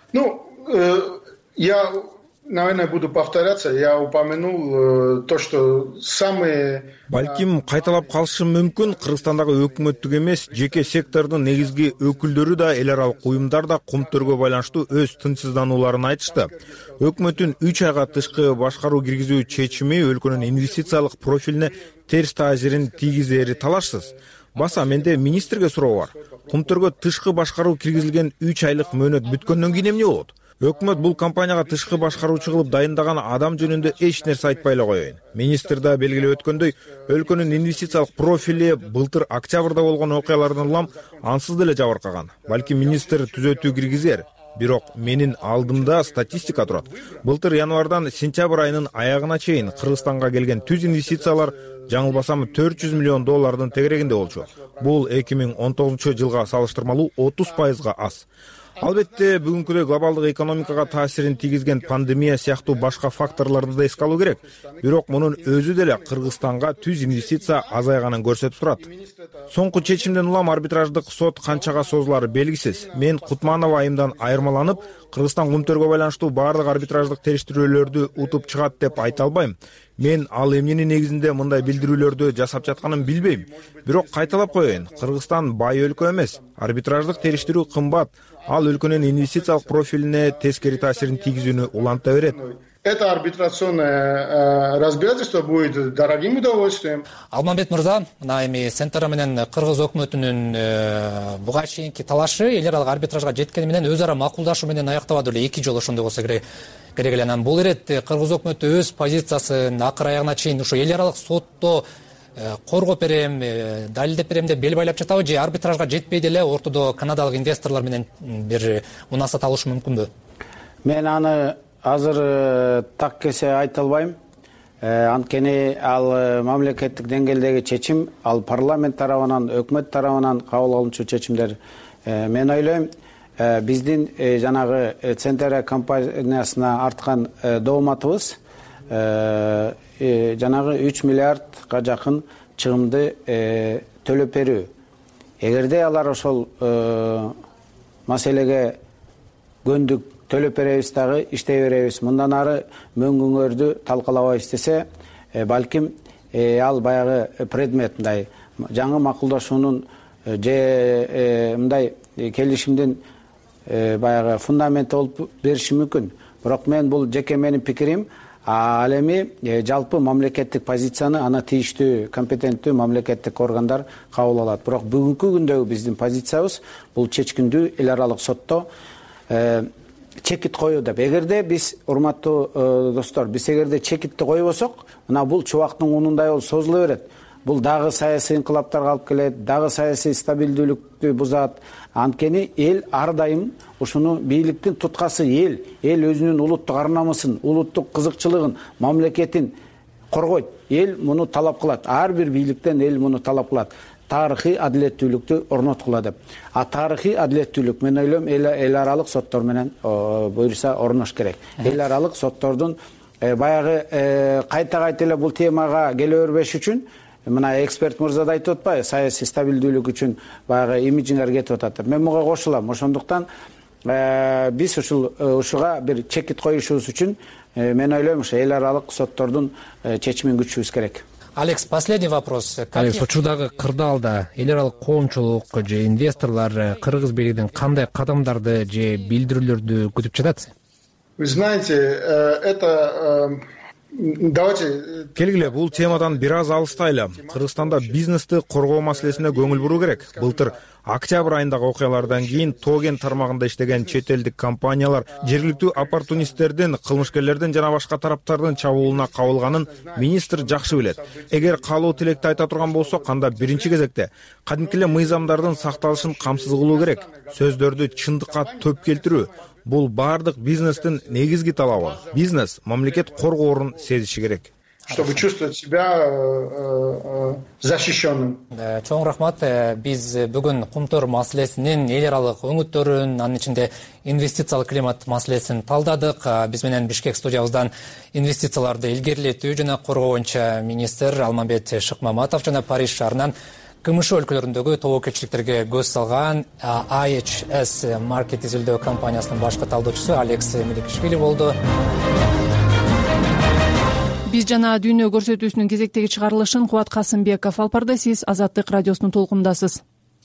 Я, наверное, буду повторяться. Я упомянул то, что самые... Балким кайталап калышым мүмкүн. Кыргызстандагы өкмөттүк эмес, жеке сектордун негизги өкүлдөрү да, эл аралык уюмдар да кумтөргө байланыштуу өз тынчсызданууларын айтышты. Өкмөттүн 3 айга тышкы башкаруу киргизүү чечими өлкөнүн инвестициялык профилине терс таасирин тийгизери талашсыз. Баса менде министрге суроо бар. Кумтөргө тышкы башкаруу киргизилген 3 айлык мөөнөт бүткөндөн кийин эмне болот? Өкмөт бул компанияга тышкы башкаруучу кылып дайындаган адам жөнүндө эч нерсе айтпай эле коеюн. Министр да белгилеп өткөндөй, өлкөнүн инвестициялык профили былтыр октябрда болгон окуялардан улам ансыз деле жабыркаган. Балки министр түзөтүү киргизер. Бирок менин алдымда статистика турат. Былтыр январдан сентябрь айынын аягына чейин Кыргызстанга келген түз инвестициялар жаңылбасам 400 миллион доллардын тегерегинде болчу. Бул 2019 жылга салыштырмалуу 30%га аз. Албетте, бүгүнкүдөй глобалдык экономикага таасирин тийгизген пандемия сыяктуу башка факторлорду да эске алуу керек. Бирок мунун өзү деле Кыргызстанга түз инвестиция азайганын көрсөтүп турат. Соңку чечимден улам арбитраждык сот канчага созулары белгисиз. Мен Кутманов айымдан айырмаланып, Кыргызстан кумтөргө байланыштуу баардык арбитраждык териштирүүлөрдү утуп чыгат деп айта албайм. Мен ал эмненин негизинде мындай билдирүүлөрдү жасап жатканын билбейм. Бирок кайталап коеюн, Кыргызстан бай өлкө эмес. Арбитраждык териштирүү кымбат. Ал өлкөнүн инвестициялык профилине тескери таасирин тийгизүүнү уланта берет. Это арбитрационное разбирательство будет дорогим удовольствием. Алмамбет мырза, мына эми Сентара менен Кыргыз өкмөтүнүн буга чейинки талашы эл аралык арбитражга жеткени менен өз ара макулдашуу менен аяктабады эле 2 жолу, ошондой болсо керек эле. Анан бул иретте Кыргыз өкмөтү өз позициясын акыр аягына чейин ушу эл аралык сотто коргоп берем, далилдеп берем деп бел байлап жатабы, же арбитражга жетпей деле ортодо канадалык инвесторлор менен бир мунасат алышы мүмкүнбү? Мен аны азыр так кесе айта албайм. Анткени ал мамлекеттик деңгээлдеги чечим, ал парламент тарабынан, өкмөт тарабынан кабыл алынчу чечимдер. Мен ойлойм, биздин жанагы Центера компаниясына арткан дооматыбыз жанагы 3 миллиардга жакын чыгымды төлөп берүү. Эгерде алар ошол маселеге көндүк, төлөп беребиз дагы, иштей беребиз, мындан ары мөңгүңөрдү талкалабайбыз десе, балким ал баягы предмет мындай жаңы макулдашуунун же мындай келишимдин баягы фундаменти болуп бериши мүмкүн. Бирок мен бул жеке менин пикирим. Ал эми жалпы мамлекеттик позицияны ана тийиштүү, компетенттүү мамлекеттик органдар кабыл алат. Бирок бүгүнкү күндөгү биздин позициябыз бул чечкиндүү эл аралык сотто чекит коюу деп. Эгерде биз, урматтуу достор, биз эгерде чекитти койбосок, мына бул чубактын унундай болуп созула берет. Бул дагы саясий инкылаптарга алып келет, дагы саясий стабилдүүлүктү бузат. Анткени эл ар дайым ушуну бийликтин туткасы эл өзүнүн улуттук ар намысын, улуттук кызыкчылыгын, мамлекетин коргойт. Эл муну талап кылат. Ар бир бийликтен эл муну талап кылат. Тарыхый адилеттүүлүктү орноткула деп. Тарыхый адилеттүүлүк мен ойлойм эл аралык соттор менен буюрса орнош керек. Эл аралык соттордун баягы кайта эле бул темага келе бербеш үчүн мына эксперт мырза да айтып атпайбы, саясий стабилдүүлүк үчүн баягы имиджиңер кетип атат деп. Мен буга кошулам. Ошондуктан биз ушуга бир чекит коюшубуз үчүн мен ойлойм ушу эл аралык соттордун чечимин күтүшүбүз керек. Алекс, последний вопрос. Алекс, учурдагы кырдаалда эл аралык коомчулук же инвесторлор Кыргыз бийлигинен кандай кадамдарды же билдирүүлөрдү күтүп жатат? Вы знаете, это давайте келгиле бул темадан бир аз алыстайлы. Кыргызстанда бизнести коргоо маселесине көңүл буруу керек. Былтыр октябрь айындагы окуялардан кийин Тоген тармагында иштеген чет элдик компаниялар жергиликтүү оппортунисттердин, кылмышкерлердин жана башка тараптардын чабуулуна кабылганын министр жакшы билет. Эгер каалоо тилекти айта турган болсок, анда биринчи кезекте кадимки эле мыйзамдардын сакталышын камсыз кылуу керек. Сөздөрдү чындыкка төп келтирүү. Бул бардык бизнестин негизги талабы. Бизнес мамлекет коргоорун сезиши керек. Чтобы чувствовать себя защищенным. Чоң рахмат. Биз бүгүн кумтөр маселесинин эл аралык өңүттөрүн, анын ичинде инвестициялык климат маселесин талдадык. Биз менен Бишкек студиябыздан инвестицияларды илгерилетүү жана коргоо боюнча министр Алмамбет Шыкмаматов жана Париж шаарынан КМШ өлкөлөрүндөгү тобокелчиликтерге көз салган IHS Market изилдөө компаниясынын башкы талдоочусу Алекс Меликишвили болду. Биз жана дүйнө көрсөтүүсүнүн кезектеги чыгарылышын Кубат Касымбеков алып барды. Сиз Азаттык радиосунун толкундасыз.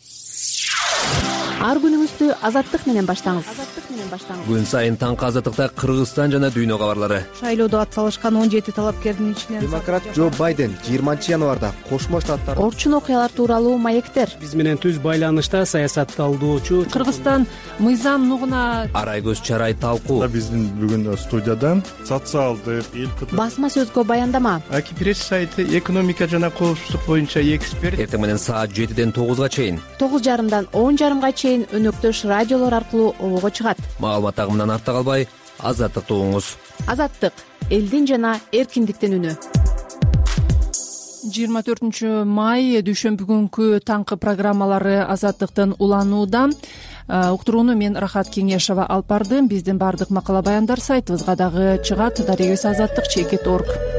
Ар күнүңүздү Азаттык менен баштаңыз. Күн сайын таңкы Азаттыкта Кыргызстан жана дүйнө кабарлары. Шайлоодо атсалышкан 17 талапкердин ичинен демократ Джо Байден 20-январда Кошмо Штаттар орчун окуялар тууралуу маектер. Биз менен түз байланышта саясатталдоочу Кыргызстан мыйзам нугуна Арай-көз чарай талкуу. Биздин бүгүн студиядан социалдык басма сөзгө баяндама. Аки пресс сайты экономика жана коопсуздук боюнча эксперт. Эртең менен саат 7ден 9га чейин 9:30дан 10:30га чейин өнөктөш радиолор аркылуу обого чыгат. Маалымат агымынан артта калбай, Азаттыкты угуңуз. Азаттык элдин жана эркиндиктин үнү. 24 май дүйшөмбү күнкү таңкы программалары Азаттыктын уланууда. Уктурууну мен Рахат Кеңешова алып бардым. Биздин бардык макала баяндар сайтыбызга дагы чыгат. Дарегибиз Азаттык /org.